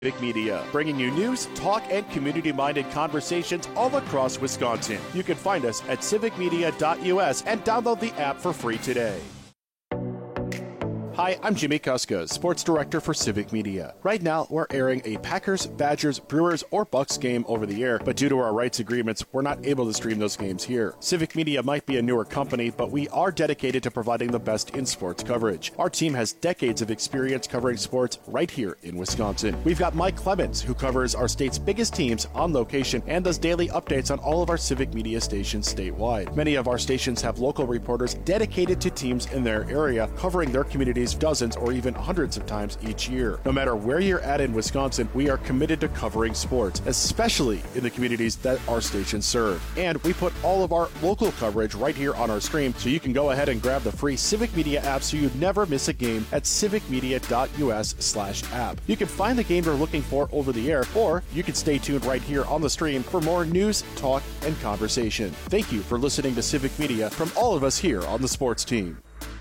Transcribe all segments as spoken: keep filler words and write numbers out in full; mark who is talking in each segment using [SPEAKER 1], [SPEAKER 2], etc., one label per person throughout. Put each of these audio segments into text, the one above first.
[SPEAKER 1] Civic Media, bringing you news, talk, and community-minded conversations all across Wisconsin. You can find us at civic media dot U S and download the app for free today. Hi, I'm Jimmy Kuska, Sports Director for Civic Media. Right now, we're airing a Packers, Badgers, Brewers, or Bucks game over the air, but due to our rights agreements, we're not able to stream those games here. Civic Media might be a newer company, but we are dedicated to providing the best in sports coverage. Our team has decades of experience covering sports right here in Wisconsin. We've got Mike Clemens, who covers our state's biggest teams on location and does daily updates on all of our Civic Media stations statewide. Many of our stations have local reporters dedicated to teams in their area, covering their communities dozens or even hundreds of times each year. No matter where you're at in Wisconsin, we are committed to covering sports, especially in the communities that our stations serve. And we put all of our local coverage right here on our stream, so you can go ahead and grab the free Civic Media app so you never miss a game at civic media dot U S slash app. You can find the game you're looking for over the air, or you can stay tuned right here on the stream for more news, talk, and conversation. Thank you for listening to Civic Media from all of us here on the sports team.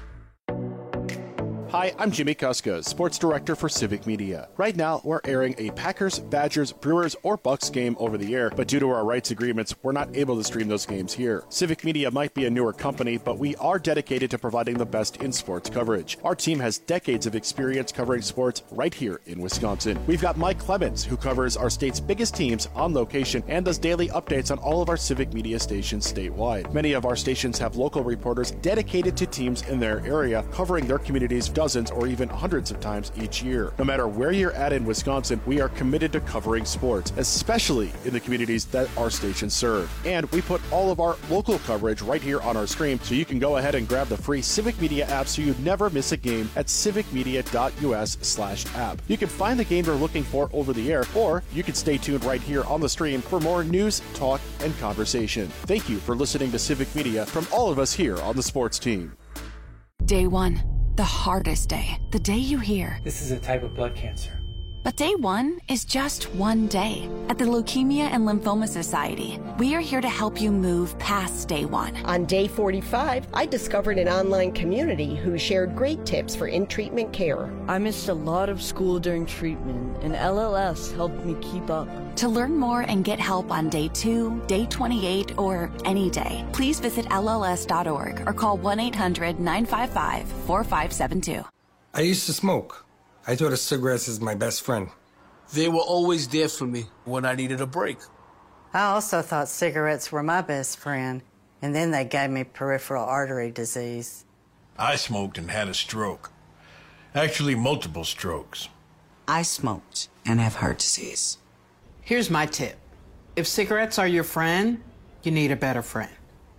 [SPEAKER 1] Hi, I'm Jimmy Kuska, Sports Director for Civic Media. Right now, we're airing a Packers, Badgers, Brewers, or Bucks game over the air, but due to our rights agreements, we're not able to stream those games here. Civic Media might be a newer company, but we are dedicated to providing the best in sports coverage. Our team has decades of experience covering sports right here in Wisconsin. We've got Mike Clemens, who covers our state's biggest teams on location and does daily updates on all of our Civic Media stations statewide. Many of our stations have local reporters dedicated to teams in their area, covering their communities dozens or even hundreds of times each year. No matter where you're at in Wisconsin, we are committed to covering sports, especially in the communities that our stations serve. And we put all of our local coverage right here on our stream, so you can go ahead and grab the free Civic Media app so you never miss a game at civic media dot U S slash app. You can find the game you're looking for over the air, or you can stay tuned right here on the stream for more news, talk, and conversation. Thank you for listening to Civic Media from all of us here on the sports team.
[SPEAKER 2] Day one. The hardest day, the day you hear,
[SPEAKER 3] "This is a type of blood cancer."
[SPEAKER 2] But day one is just one day. At the Leukemia and Lymphoma Society, we are here to help you move past day one.
[SPEAKER 4] On day forty-five, I discovered an online community who shared great tips for in-treatment care.
[SPEAKER 5] I missed a lot of school during treatment, and L L S helped me keep up.
[SPEAKER 2] To learn more and get help on day two, day twenty-eight, or any day, please visit L L S dot org or call one eight hundred nine five five four five seven two.
[SPEAKER 6] I used to smoke. I thought of cigarettes as my best friend.
[SPEAKER 7] They were always there for me when I needed a break.
[SPEAKER 8] I also thought cigarettes were my best friend, and then they gave me peripheral artery disease.
[SPEAKER 9] I smoked and had a stroke. Actually, multiple strokes.
[SPEAKER 10] I smoked and have heart disease.
[SPEAKER 11] Here's my tip. If cigarettes are your friend, you need a better friend.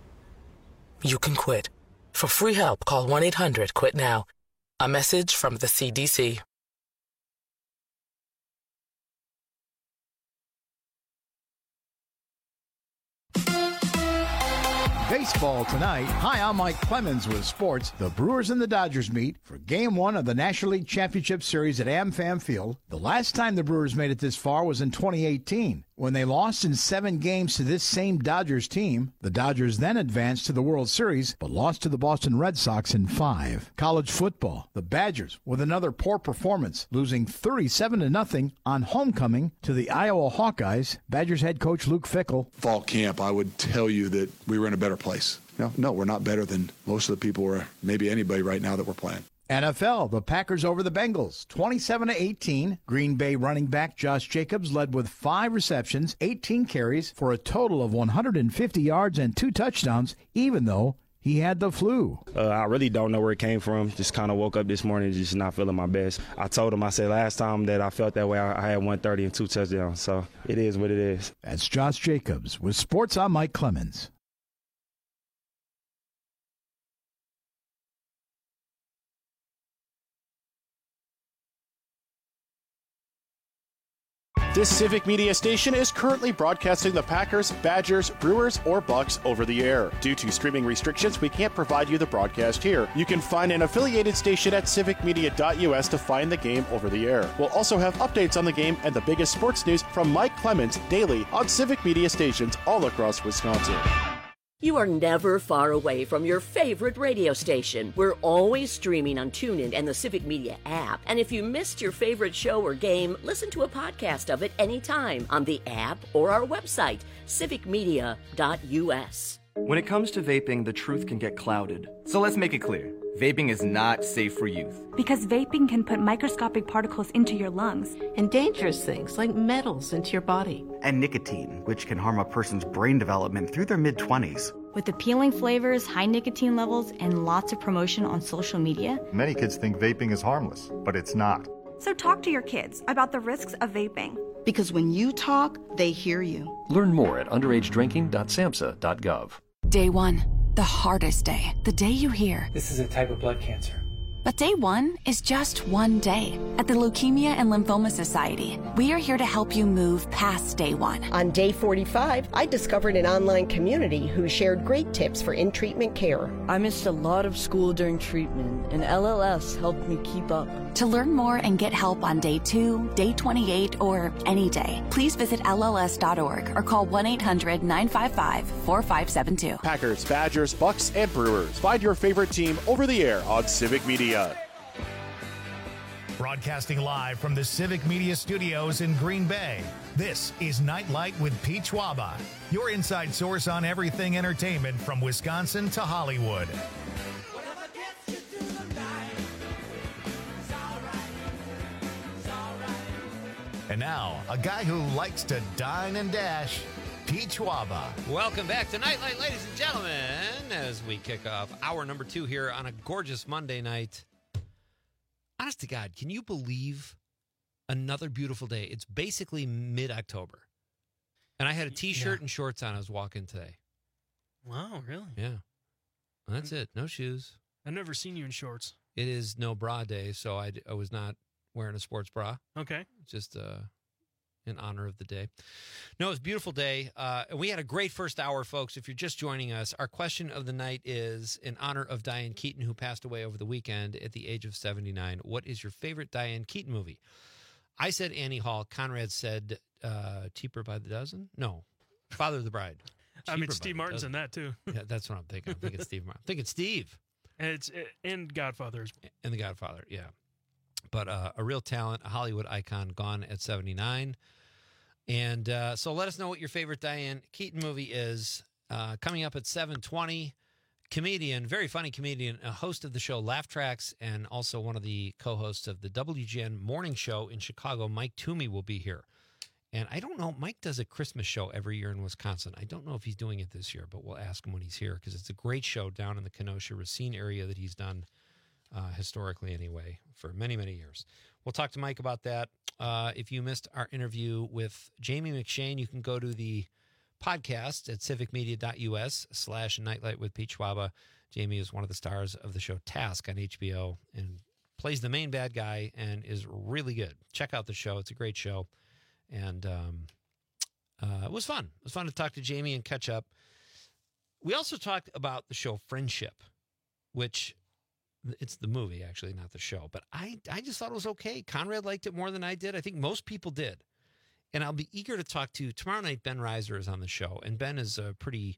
[SPEAKER 12] You can quit. For free help, call one eight hundred quit now. A message from the C D C.
[SPEAKER 13] Baseball tonight. Hi, I'm Mike Clemens with sports. The Brewers and the Dodgers meet for Game one of the National League Championship Series at AmFam Field. The last time the Brewers made it this far was in twenty eighteen, when they lost in seven games to this same Dodgers team. The Dodgers then advanced to the World Series, but lost to the Boston Red Sox in five. College football. The Badgers, with another poor performance, losing thirty-seven to nothing on homecoming to the Iowa Hawkeyes. Badgers head coach Luke Fickell.
[SPEAKER 14] Fall camp, I would tell you that we were in a better place. No, no, we're not better than most of the people or maybe anybody right now that we're playing.
[SPEAKER 13] N F L, the Packers over the Bengals, twenty-seven to eighteen. Green Bay running back Josh Jacobs led with five receptions, eighteen carries for a total of one hundred fifty yards and two touchdowns, even though he had the flu.
[SPEAKER 15] Uh, I really don't know where it came from. Just kind of woke up this morning just not feeling my best. I told him, I said last time that I felt that way, I, I had one thirty and two touchdowns. So it is what it is.
[SPEAKER 13] That's Josh Jacobs with Sports. I'm Mike Clemens.
[SPEAKER 1] This Civic Media station is currently broadcasting the Packers, Badgers, Brewers, or Bucks over the air. Due to streaming restrictions, we can't provide you the broadcast here. You can find an affiliated station at civic media dot U S to find the game over the air. We'll also have updates on the game and the biggest sports news from Mike Clemens daily on Civic Media stations all across Wisconsin.
[SPEAKER 3] You are never far away from your favorite radio station. We're always streaming on TuneIn and the Civic Media app. And if you missed your favorite show or game, listen to a podcast of it anytime on the app or our website, civic media dot u s.
[SPEAKER 16] When it comes to vaping, the truth can get clouded. So let's make it clear. Vaping is not safe for youth.
[SPEAKER 17] Because vaping can put microscopic particles into your lungs.
[SPEAKER 18] And dangerous things like metals into your body.
[SPEAKER 16] And nicotine, which can harm a person's brain development through their mid-twenties.
[SPEAKER 17] With appealing flavors, high nicotine levels, and lots of promotion on social media.
[SPEAKER 19] Many kids think vaping is harmless, but it's not.
[SPEAKER 17] So talk to your kids about the risks of vaping.
[SPEAKER 10] Because when you talk, they hear you.
[SPEAKER 20] Learn more at underage drinking dot samhsa dot gov.
[SPEAKER 2] Day one, the hardest day, the day you hear.
[SPEAKER 21] This is a type of blood cancer.
[SPEAKER 2] But day one is just one day. At the Leukemia and Lymphoma Society, we are here to help you move past day one.
[SPEAKER 4] On day forty-five, I discovered an online community who shared great tips for in-treatment care.
[SPEAKER 5] I missed a lot of school during treatment, and L L S helped me keep up.
[SPEAKER 2] To learn more and get help on day two, day twenty-eight, or any day, please visit L L S dot org or call one eight hundred nine five five four five seven two.
[SPEAKER 1] Packers, Badgers, Bucks, and Brewers. Find your favorite team over the air on Civic Media.
[SPEAKER 13] Broadcasting live from the Civic Media Studios in Green Bay, this is Nightlight with Pete Schwaba, your inside source on everything entertainment from Wisconsin to Hollywood. And now, a guy who likes to dine and dash, Pete Schwaba.
[SPEAKER 22] Welcome back to Nightlight, ladies and gentlemen, as we kick off hour number two here on a gorgeous Monday night. Honest to God, can you believe another beautiful day? It's basically mid-October. And I had a T-shirt yeah. and shorts on. I was walking today.
[SPEAKER 23] Wow, really?
[SPEAKER 22] Yeah. Well, that's it. No shoes.
[SPEAKER 23] I've never seen you in shorts.
[SPEAKER 22] It is no bra day, so I, I was not wearing a sports bra.
[SPEAKER 23] Okay.
[SPEAKER 22] Just uh, in honor of the day. No, it was a beautiful day. Uh, and we had a great first hour, folks. If you're just joining us, our question of the night is in honor of Diane Keaton, who passed away over the weekend at the age of seventy-nine. What is your favorite Diane Keaton movie? I said Annie Hall. Conrad said uh, Cheaper by the Dozen? No. Father of the Bride.
[SPEAKER 23] I mean, Steve Martin's in that, too.
[SPEAKER 22] Yeah, that's what I'm thinking. I'm thinking Steve Martin. I'm thinking Steve.
[SPEAKER 23] And, it's, and Godfather.
[SPEAKER 22] And The Godfather, yeah. But uh, a real talent, a Hollywood icon, gone at seventy-nine. And uh, so let us know what your favorite Diane Keaton movie is. Uh, coming up at seven twenty, comedian, very funny comedian, a host of the show Laugh Tracks, and also one of the co-hosts of the W G N morning show in Chicago, Mike Toomey, will be here. And I don't know, Mike does a Christmas show every year in Wisconsin. I don't know if he's doing it this year, but we'll ask him when he's here, because it's a great show down in the Kenosha, Racine area that he's done uh, historically anyway for many, many years. We'll talk to Mike about that. Uh, if you missed our interview with Jamie McShane, you can go to the podcast at civic media dot u s slash nightlight with Pete Schwaba. Jamie is one of the stars of the show Task on H B O and plays the main bad guy and is really good. Check out the show. It's a great show. And um, uh, it was fun. It was fun to talk to Jamie and catch up. We also talked about the show Friendship, which it's the movie, actually, not the show. But I, I just thought it was okay. Conrad liked it more than I did. I think most people did. And I'll be eager to talk to, tomorrow night, Ben Reiser is on the show. And Ben is a pretty,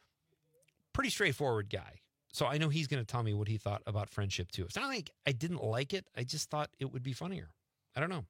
[SPEAKER 22] pretty straightforward guy. So I know he's going to tell me what he thought about Friendship, too. It's not like I didn't like it. I just thought it would be funnier. I don't know.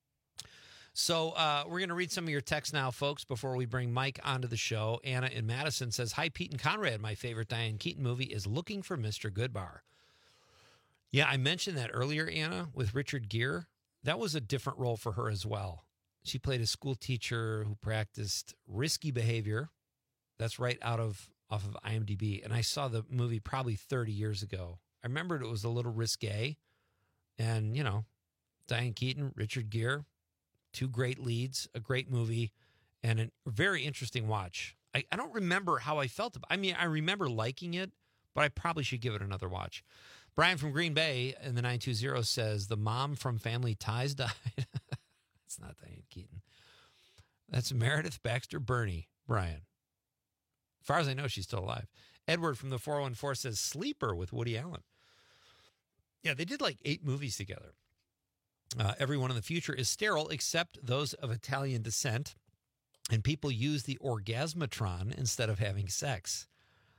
[SPEAKER 22] So uh, we're going to read some of your texts now, folks, before we bring Mike onto the show. Anna in Madison says, hi, Pete and Conrad. My favorite Diane Keaton movie is Looking for Mister Goodbar. Yeah, I mentioned that earlier, Anna, with Richard Gere. That was a different role for her as well. She played a school teacher who practiced risky behavior. That's right out of off of IMDb. And I saw the movie probably thirty years ago. I remembered it was a little risque. And, you know, Diane Keaton, Richard Gere, two great leads, a great movie, and a very interesting watch. I, I don't remember how I felt about it. I mean, I remember liking it, but I probably should give it another watch. Brian from Green Bay in the nine two zero says, the mom from Family Ties died. It's not Diane Keaton. That's Meredith Baxter Burney, Brian. As far as I know, she's still alive. Edward from the four one four says, Sleeper with Woody Allen. Yeah, they did like eight movies together. Uh, everyone in the future is sterile except those of Italian descent, and people use the orgasmatron instead of having sex.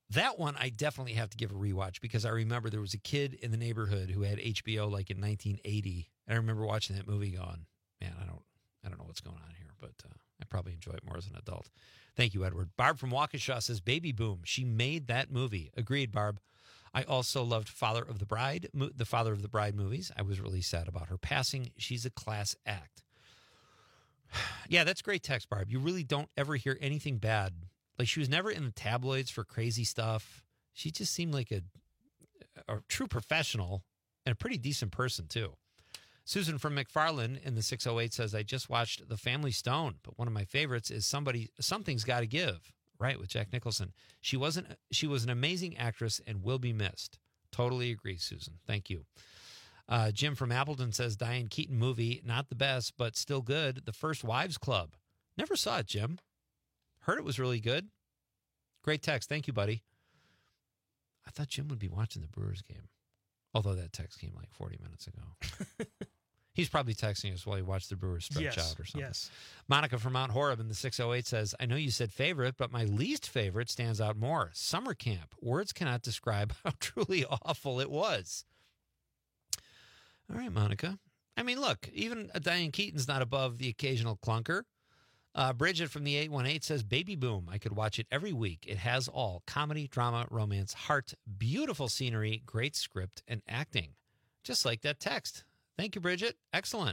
[SPEAKER 22] That one I definitely have to give a rewatch because I remember there was a kid in the neighborhood who had H B O like in nineteen eighty. And I remember watching that movie going, man, I don't I don't know what's going on here, but uh, I probably enjoy it more as an adult. Thank you, Edward. Barb from Waukesha says, Baby Boom. She made that movie. Agreed, Barb. I also loved Father of the Bride, the Father of the Bride movies. I was really sad about her passing. She's a class act. Yeah, that's great text, Barb. You really don't ever hear anything bad. Like, she was never in the tabloids for crazy stuff. She just seemed like a, a true professional and a pretty decent person, too. Susan from McFarland in the six oh eight says, I just watched The Family Stone, but one of my favorites is Somebody Something's Gotta Give, right, with Jack Nicholson. She wasn't. She was an amazing actress and will be missed. Totally agree, Susan. Thank you. Uh, Jim from Appleton says, Diane Keaton movie, not the best, but still good. The First Wives Club. Never saw it, Jim. Heard it was really good. Great text. Thank you, buddy. I thought Jim would be watching the Brewers game, although that text came like forty minutes ago. He's probably texting us while he watched the Brewers stretch
[SPEAKER 23] yes,
[SPEAKER 22] out or something.
[SPEAKER 23] Yes.
[SPEAKER 22] Monica from Mount Horeb in the six oh eight says, I know you said favorite, but my least favorite stands out more. Summer camp. Words cannot describe how truly awful it was. All right, Monica. I mean, look, even Diane Keaton's not above the occasional clunker. Uh, Bridget from the eight one eight says, Baby Boom. I could watch it every week. It has all. Comedy, drama, romance, heart, beautiful scenery, great script, and acting. Just like that text. Thank you, Bridget. Excellent.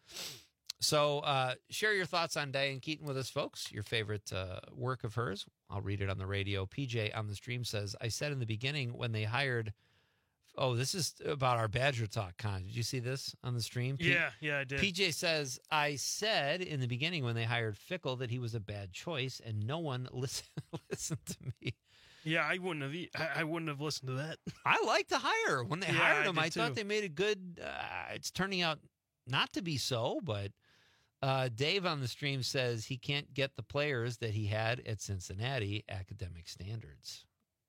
[SPEAKER 22] So uh, share your thoughts on Diane Keaton with us, folks. Your favorite uh, work of hers. I'll read it on the radio. P J on the stream says, I said in the beginning when they hired... Oh, this is about our Badger Talk, Con. Did you see this on the stream? P-
[SPEAKER 23] yeah, yeah, I did.
[SPEAKER 22] P J says, I said in the beginning when they hired Fickle that he was a bad choice, and no one listen, listened to me.
[SPEAKER 23] Yeah, I wouldn't have. E- I, I wouldn't have listened to that.
[SPEAKER 22] I liked the hire. When they
[SPEAKER 23] yeah,
[SPEAKER 22] hired him,
[SPEAKER 23] I,
[SPEAKER 22] I thought
[SPEAKER 23] too.
[SPEAKER 22] they made a good. Uh, it's turning out not to be so, but uh, Dave on the stream says he can't get the players that he had at Cincinnati academic standards.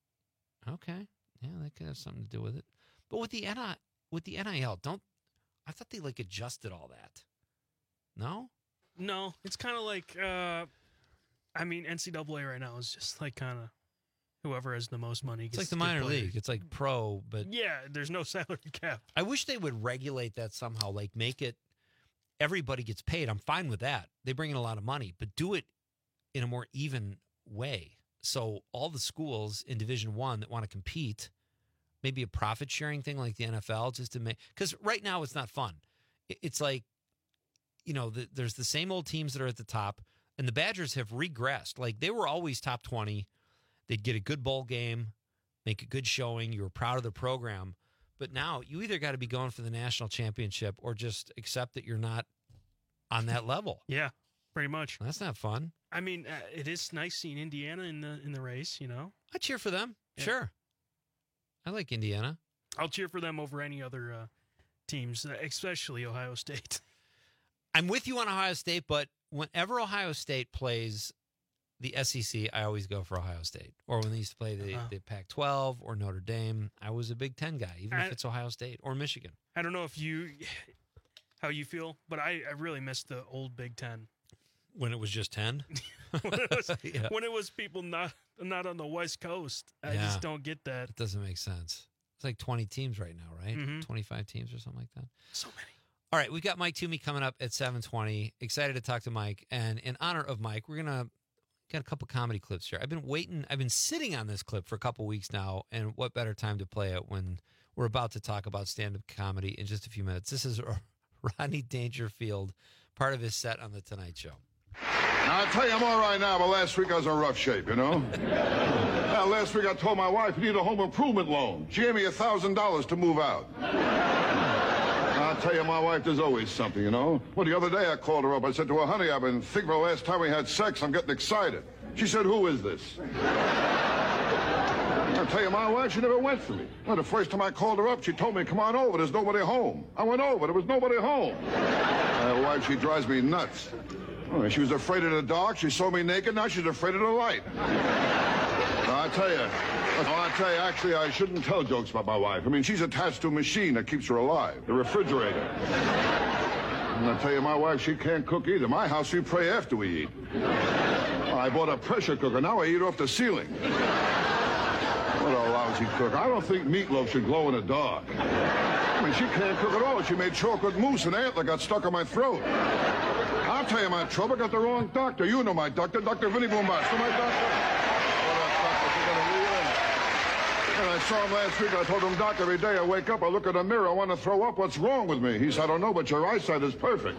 [SPEAKER 22] Okay, yeah, that could have something to do with it. But with the N I L, with the N I L, don't I thought they like adjusted all that? No,
[SPEAKER 23] no, it's kind of like. Uh, I mean, N C double A right now is just like kind of. Whoever has the most money gets
[SPEAKER 22] it's like the
[SPEAKER 23] good
[SPEAKER 22] minor
[SPEAKER 23] players.
[SPEAKER 22] league. It's like pro, but
[SPEAKER 23] yeah, there's no salary cap.
[SPEAKER 22] I wish they would regulate that somehow, like make it everybody gets paid. I'm fine with that. They bring in a lot of money, but do it in a more even way. So all the schools in Division One that want to compete, maybe a profit sharing thing like the N F L, just to make, because right now it's not fun. It's like, you know, the, there's the same old teams that are at the top, and the Badgers have regressed. Like they were always top twenty. They'd get a good bowl game, make a good showing. You were proud of the program. But now you either got to be going for the national championship or just accept that you're not on that level.
[SPEAKER 23] Yeah, pretty much.
[SPEAKER 22] That's not fun.
[SPEAKER 23] I mean, uh, it is nice seeing Indiana in the in the race, you know?
[SPEAKER 22] I cheer for them.
[SPEAKER 23] Yeah.
[SPEAKER 22] Sure. I like Indiana.
[SPEAKER 23] I'll cheer for them over any other uh, teams, especially Ohio State.
[SPEAKER 22] I'm with you on Ohio State, but whenever Ohio State plays the S E C, I always go for Ohio State. Or when they used to play the,
[SPEAKER 23] uh-huh.
[SPEAKER 22] the Pac twelve or Notre Dame, I was a Big Ten guy, even
[SPEAKER 23] I,
[SPEAKER 22] if it's Ohio State or Michigan.
[SPEAKER 23] I don't know if you, how you feel, but I, I really miss the old Big Ten.
[SPEAKER 22] When it was just ten?
[SPEAKER 23] when, it was,
[SPEAKER 22] yeah.
[SPEAKER 23] when it was people not not on the West Coast. I
[SPEAKER 22] yeah.
[SPEAKER 23] just don't get that.
[SPEAKER 22] It doesn't make sense. It's like twenty teams right now, right?
[SPEAKER 23] Mm-hmm.
[SPEAKER 22] twenty-five teams or something like that.
[SPEAKER 23] So many.
[SPEAKER 22] All right, we've got Mike Toomey coming up at seven twenty. Excited to talk to Mike. And in honor of Mike, we're going to got a couple comedy clips here. I've been waiting. I've been sitting on this clip for a couple weeks now, and what better time to play it when we're about to talk about stand-up comedy in just a few minutes. This is Rodney Dangerfield, part of his set on The Tonight Show.
[SPEAKER 6] Now, I'll tell you, I'm all right now, but last week I was in rough shape, you know? Now, last week I told my wife I need a home improvement loan. She gave me a thousand dollars to move out. I'll tell you, my wife, there's always something, you know? Well, the other day I called her up. I said to her, honey, I've been thinking the last time we had sex, I'm getting excited. She said, who is this? I'll tell you, my wife, she never went for me. Well, the first time I called her up, she told me, come on over, there's nobody home. I went over, there was nobody home. My wife, she drives me nuts. Oh, she was afraid of the dark, she saw me naked, now she's afraid of the light. Now, I tell you, oh, I tell you, actually, I shouldn't tell jokes about my wife. I mean, she's attached to a machine that keeps her alive, the refrigerator. And I tell you, my wife, she can't cook either. My house, we pray after we eat. I bought a pressure cooker. Now I eat off the ceiling. What a lousy cook. I don't think meatloaf should glow in the dark. I mean, she can't cook at all. She made chocolate mousse and antler got stuck in my throat. I'll tell you my trouble. Got the wrong doctor. You know my doctor, Doctor Vinny Boombas. Know my doctor? Oh, that doctor, and I saw him last week. I told him, Doc, every day I wake up, I look in the mirror, I want to throw up. What's wrong with me? He said, I don't know, but your eyesight is perfect.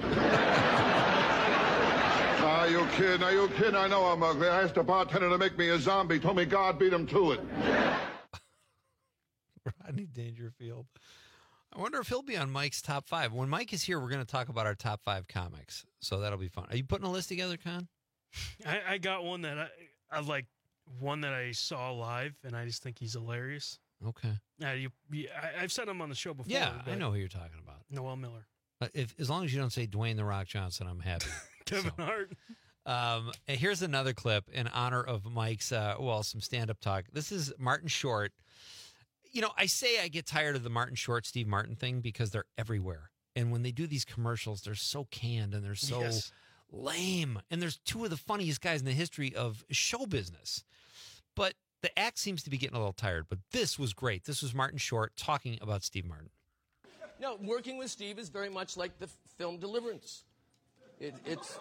[SPEAKER 6] Are you kidding? Are you kidding? I know I'm ugly. I asked the bartender to make me a zombie. Told me God beat him to it.
[SPEAKER 22] Rodney Dangerfield. I wonder if he'll be on Mike's top five. When Mike is here, we're going to talk about our top five comics. So that'll be fun. Are you putting a list together, Con?
[SPEAKER 23] I, I got one that I, I like, one that I saw live, and I just think he's hilarious.
[SPEAKER 22] Okay.
[SPEAKER 23] Uh, you, you, I, I've said him on the show before.
[SPEAKER 22] Yeah, I know who you're talking about.
[SPEAKER 23] Noel Miller.
[SPEAKER 22] Uh, if as long as you don't say Dwayne The Rock Johnson, I'm happy.
[SPEAKER 23] Kevin
[SPEAKER 22] so,
[SPEAKER 23] Hart.
[SPEAKER 22] Um, and here's another clip in honor of Mike's, uh, well, some stand-up talk. This is Martin Short. You know, I say I get tired of the Martin Short, Steve Martin thing because they're everywhere. And when they do these commercials, they're so canned and they're so
[SPEAKER 23] Yes.
[SPEAKER 22] lame. And there's two of the funniest guys in the history of show business. But the act seems to be getting a little tired. But this was great. This was Martin Short talking about Steve Martin.
[SPEAKER 7] No, working with Steve is very much like the f- film Deliverance. It, it's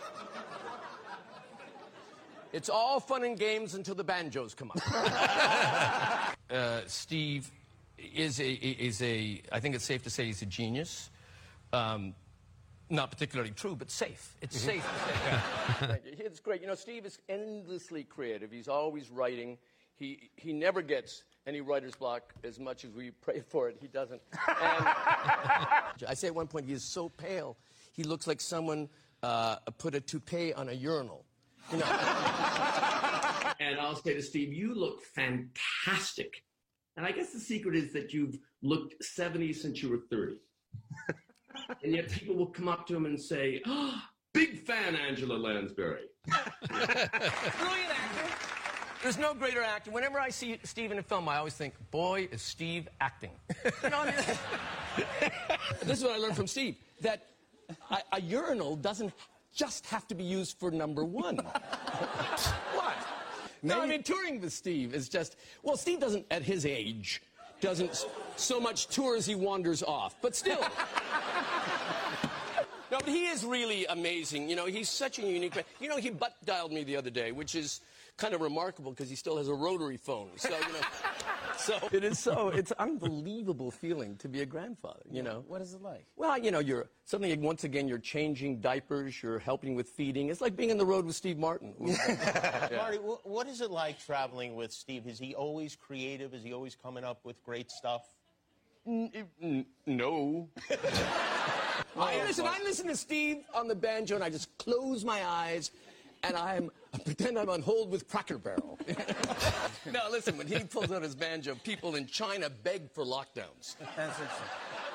[SPEAKER 7] it's all fun and games until the banjos come up. uh, Steve is a is a. I think it's safe to say he's a genius. Um, not particularly true, but safe. It's
[SPEAKER 22] Mm-hmm.
[SPEAKER 7] safe to say. Thank you. It's great. You know, Steve is endlessly creative. He's always writing. He he never gets any writer's block. As much as we pray for it, he doesn't. And I say at one point he is so pale, he looks like someone uh, put a toupee on a urinal. You know.
[SPEAKER 8] And I'll say to Steve, you look fantastic. And I guess the secret is that you've looked seventy since you were thirty. And yet people will come up to him and say, oh, big fan, Angela Lansbury.
[SPEAKER 7] Brilliant actor. There's no greater actor. Whenever I see Steve in a film, I always think, boy, is Steve acting. You know, I mean, this is what I learned from Steve, that a, a urinal doesn't just have to be used for number one. What? No, I mean, touring with Steve is just, well, Steve doesn't, at his age, doesn't s- so much tour as he wanders off, but still. No, but he is really amazing. You know, he's such a unique man. You know, he butt dialed me the other day, which is kind of remarkable because he still has a rotary phone. So, you know, so it is so, it's an unbelievable feeling to be a grandfather, you know.
[SPEAKER 21] What is it like?
[SPEAKER 7] Well, you know, you're something, once again, you're changing diapers, you're helping with feeding. It's like being on the road with Steve Martin. Yeah.
[SPEAKER 21] Marty, wh- what is it like traveling with Steve? Is he always creative? Is he always coming up with great stuff?
[SPEAKER 7] N- n- no. I listen, I listen to Steve on the banjo and I just close my eyes and I'm, I pretend I'm on hold with Cracker Barrel. No, listen, when he pulls out his banjo, people in China beg for lockdowns.
[SPEAKER 21] That's interesting.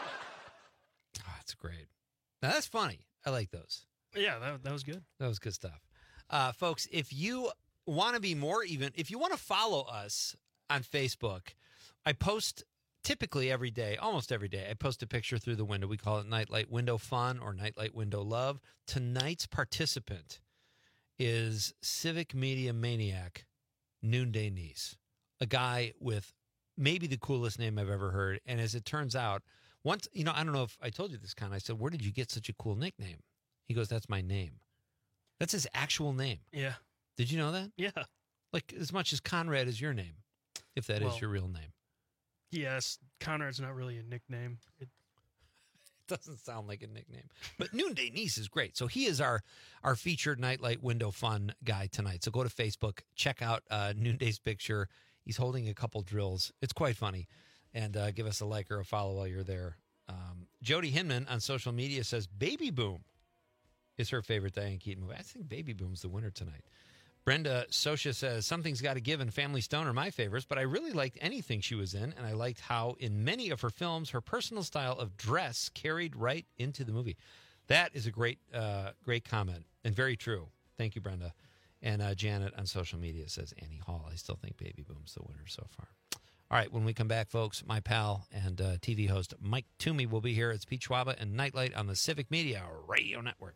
[SPEAKER 22] Oh, that's great. Now, that's funny. I like those.
[SPEAKER 23] Yeah, that, that was good.
[SPEAKER 22] That was good stuff. Uh, folks, if you want to be more even, if you want to follow us on Facebook, I post typically every day, almost every day, I post a picture through the window. We call it Nightlight Window Fun or Nightlight Window Love. Tonight's participant is Civic Media Maniac Noonday Niece, a guy with maybe the coolest name I've ever heard. And as it turns out, once, you know, I don't know if I told you this, Con. I said, where did you get such a cool nickname? He goes, that's my name. That's his actual name.
[SPEAKER 23] Yeah.
[SPEAKER 22] Did you know that?
[SPEAKER 23] Yeah.
[SPEAKER 22] Like as much as Conrad is your name, if that
[SPEAKER 23] Well,
[SPEAKER 22] is your real name.
[SPEAKER 23] Yes, Conrad's not really a nickname. It,
[SPEAKER 22] Doesn't sound like a nickname. But Noonday Niece is great. So he is our our featured Nightlight Window Fun guy tonight. So go to Facebook, check out uh, Noonday's picture. He's holding a couple drills. It's quite funny. And uh, give us a like or a follow while you're there. Um, Jody Hinman on social media says Baby Boom is her favorite Diane Keaton movie. I think Baby Boom's the winner tonight. Brenda Socia says, Something's Gotta Give and Family Stone are my favorites, but I really liked anything she was in, and I liked how in many of her films, her personal style of dress carried right into the movie. That is a great, uh, great comment, and very true. Thank you, Brenda. And uh, Janet on social media says, Annie Hall. I still think Baby Boom's the winner so far. All right, when we come back, folks, my pal and uh, T V host Mike Toomey will be here. It's Pete Schwaba and Nightlight on the Civic Media Radio Network.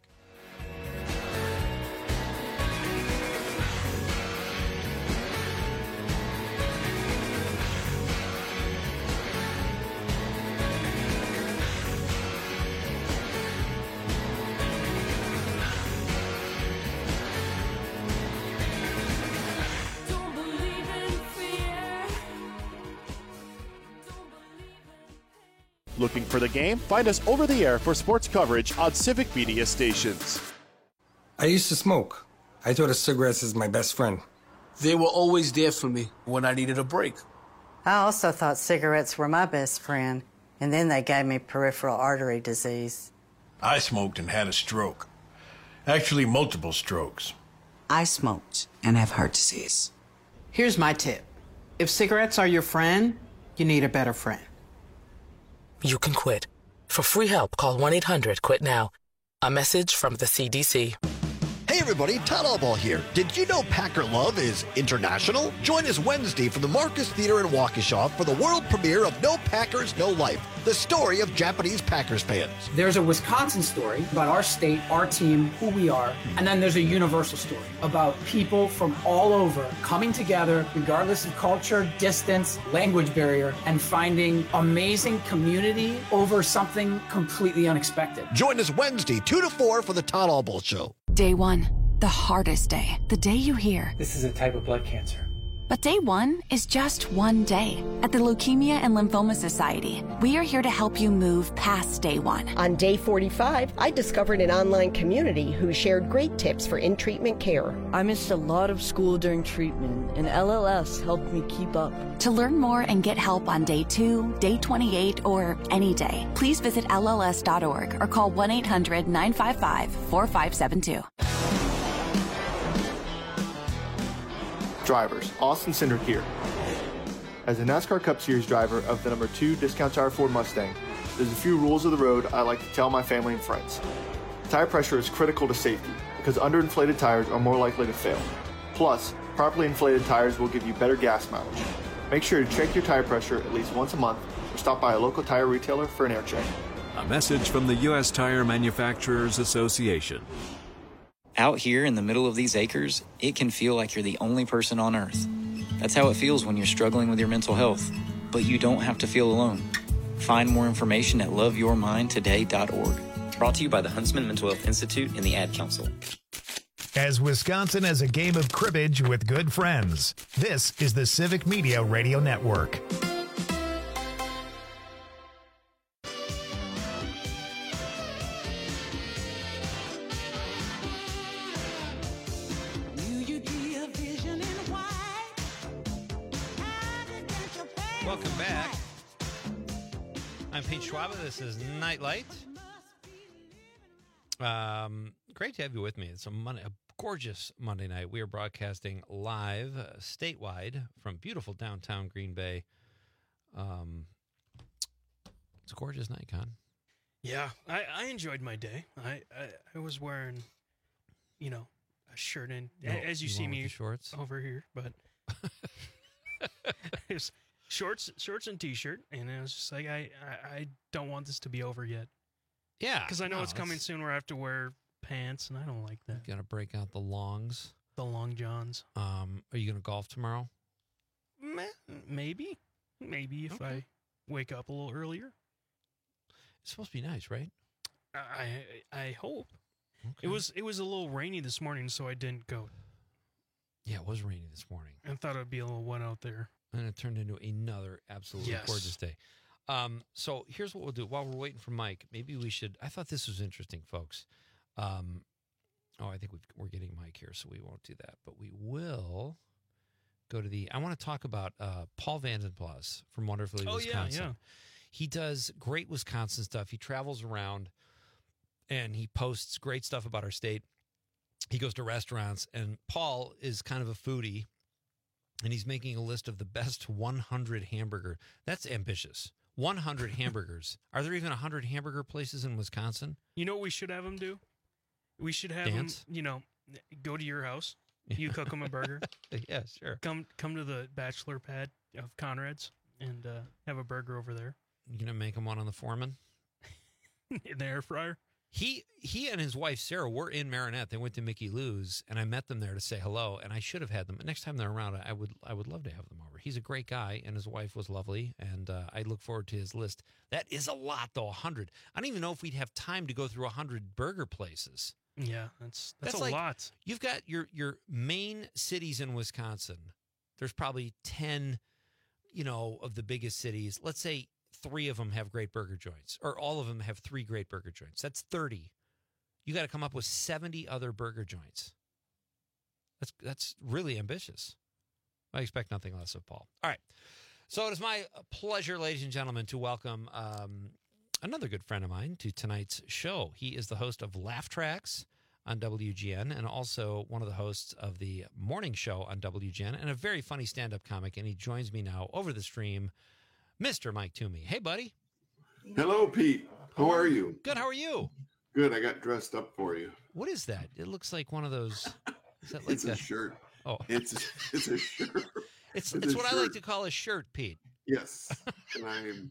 [SPEAKER 1] Looking for the game? Find us over the air for sports coverage on Civic Media stations.
[SPEAKER 9] I used to smoke. I thought of cigarettes as my best friend.
[SPEAKER 11] They were always there for me when I needed a break.
[SPEAKER 12] I also thought cigarettes were my best friend, and then they gave me peripheral artery disease.
[SPEAKER 24] I smoked and had a stroke. Actually, multiple strokes.
[SPEAKER 25] I smoked and have heart disease. Here's my tip. If cigarettes are your friend, you need a better friend.
[SPEAKER 26] You can quit. For free help, call one eight hundred quit now. A message from the C D C.
[SPEAKER 27] Hey everybody, Todd Allball here. Did you know Packer Love is international? Join us Wednesday from the Marcus Theater in Waukesha for the world premiere of No Packers, No Life, the story of Japanese Packers fans.
[SPEAKER 28] There's a Wisconsin story about our state, our team, who we are, and then there's a universal story about people from all over coming together, regardless of culture, distance, language barrier, and finding amazing community over something completely unexpected.
[SPEAKER 27] Join us Wednesday, two to four for the Todd Allball Show.
[SPEAKER 2] Day one, the hardest day, the day you hear.
[SPEAKER 28] This is a type of blood cancer.
[SPEAKER 2] But day one is just one day. At the Leukemia and Lymphoma Society, we are here to help you move past day one.
[SPEAKER 4] On day forty-five, I discovered an online community who shared great tips for in-treatment care.
[SPEAKER 5] I missed a lot of school during treatment, and L L S helped me keep up.
[SPEAKER 2] To learn more and get help on day two, day twenty-eight, or any day, please visit L L S dot org or call one eight hundred nine five five four five seven two.
[SPEAKER 29] Drivers, Austin Cindric here. As a NASCAR Cup Series driver of the number two Discount Tire Ford Mustang, there's a few rules of the road I like to tell my family and friends. Tire pressure is critical to safety because underinflated tires are more likely to fail. Plus, properly inflated tires will give you better gas mileage. Make sure to check your tire pressure at least once a month or stop by a local tire retailer for an air check.
[SPEAKER 30] A message from the U S Tire Manufacturers Association.
[SPEAKER 31] Out here in the middle of these acres, it can feel like you're the only person on Earth. That's how it feels when you're struggling with your mental health. But you don't have to feel alone. Find more information at love your mind today dot org. Brought to you by the Huntsman Mental Health Institute and the Ad Council.
[SPEAKER 32] As Wisconsin has a game of cribbage with good friends, this is the Civic Media Radio Network.
[SPEAKER 22] Welcome back. I'm Pete Schwab. This is Nightlight. Um, great to have you with me. It's a, Monday, a gorgeous Monday night. We are broadcasting live uh, statewide from beautiful downtown Green Bay. Um, it's a gorgeous night, Con.
[SPEAKER 23] Yeah, I, I enjoyed my day. I, I, I was wearing, you know, a shirt and
[SPEAKER 22] No,
[SPEAKER 23] as you,
[SPEAKER 22] you
[SPEAKER 23] see
[SPEAKER 22] want with
[SPEAKER 23] me
[SPEAKER 22] the shorts?
[SPEAKER 23] over here, but it's shorts, shorts and t-shirt, and it was just like I, I, I don't want this to be over yet.
[SPEAKER 22] Yeah,
[SPEAKER 23] because I know
[SPEAKER 22] no,
[SPEAKER 23] it's coming
[SPEAKER 22] it's-
[SPEAKER 23] soon where I have to wear pants, and I don't like that.
[SPEAKER 22] Got to break out the longs.
[SPEAKER 23] The long johns.
[SPEAKER 22] Um, are you going to golf tomorrow?
[SPEAKER 23] Meh, Maybe, maybe if
[SPEAKER 22] Okay.
[SPEAKER 23] I wake up a little earlier.
[SPEAKER 22] It's supposed to be nice, right?
[SPEAKER 23] I I hope.
[SPEAKER 22] Okay.
[SPEAKER 23] It was it was a little rainy this morning, so I didn't go.
[SPEAKER 22] Yeah, it was rainy this morning.
[SPEAKER 23] I thought it'd be a little wet out there.
[SPEAKER 22] And it turned into another absolutely
[SPEAKER 23] Yes.
[SPEAKER 22] gorgeous day. Um, so here's what we'll do. While we're waiting for Mike, maybe we should. I thought this was interesting, folks. Um, oh, I think we've, we're getting Mike here, so we won't do that. But we will go to the. I want to talk about uh, Paul Vandenplas from Wonderfully
[SPEAKER 23] Oh, yeah,
[SPEAKER 22] Wisconsin.
[SPEAKER 23] yeah.
[SPEAKER 22] He does great Wisconsin stuff. He travels around and he posts great stuff about our state. He goes to restaurants, and Paul is kind of a foodie, and he's making a list of the best one hundred hamburger. That's ambitious. one hundred hamburgers. Are there even one hundred hamburger places in Wisconsin?
[SPEAKER 23] You know what we should have him do? We should have
[SPEAKER 22] Dance?
[SPEAKER 23] him, you know, go to your house. You cook him a burger.
[SPEAKER 22] Yeah, sure.
[SPEAKER 23] Come come to the bachelor pad of Conrad's and uh, have a burger over there
[SPEAKER 22] You gonna make him one on the Foreman?
[SPEAKER 23] in the air fryer.
[SPEAKER 22] He he and his wife Sarah were in Marinette. They went to Mickey Lou's, and I met them there to say hello. And I should have had them next time they're around. I would I would love to have them over. He's a great guy, and his wife was lovely. And uh, I look forward to his list. That is a lot, though. A hundred. I don't even know if we'd have time to go through a hundred burger places.
[SPEAKER 23] Yeah, that's that's,
[SPEAKER 22] That's
[SPEAKER 23] a
[SPEAKER 22] like-
[SPEAKER 23] lot.
[SPEAKER 22] You've got your your main cities in Wisconsin. There's probably ten, you know, of the biggest cities. Let's say three of them have great burger joints, or all of them have three great burger joints. That's thirty. You got to come up with seventy other burger joints. That's that's really ambitious. I expect nothing less of Paul. All right. So it is my pleasure, ladies and gentlemen, to welcome um, another good friend of mine to tonight's show. He is the host of Laugh Tracks on W G N and also one of the hosts of the morning show on W G N and a very funny stand-up comic. And he joins me now over the stream, Mister Mike Toomey. Hey, buddy.
[SPEAKER 3] Hello, Pete. How are you?
[SPEAKER 22] Good. How are you?
[SPEAKER 3] Good. I got dressed up for you.
[SPEAKER 22] What is that? It looks like one of those. Is that like
[SPEAKER 3] it's a, a shirt.
[SPEAKER 22] Oh,
[SPEAKER 3] it's it's a shirt.
[SPEAKER 22] It's
[SPEAKER 3] it's,
[SPEAKER 22] it's
[SPEAKER 3] a
[SPEAKER 22] what
[SPEAKER 3] shirt.
[SPEAKER 22] I like to call a shirt, Pete.
[SPEAKER 3] Yes, and I'm.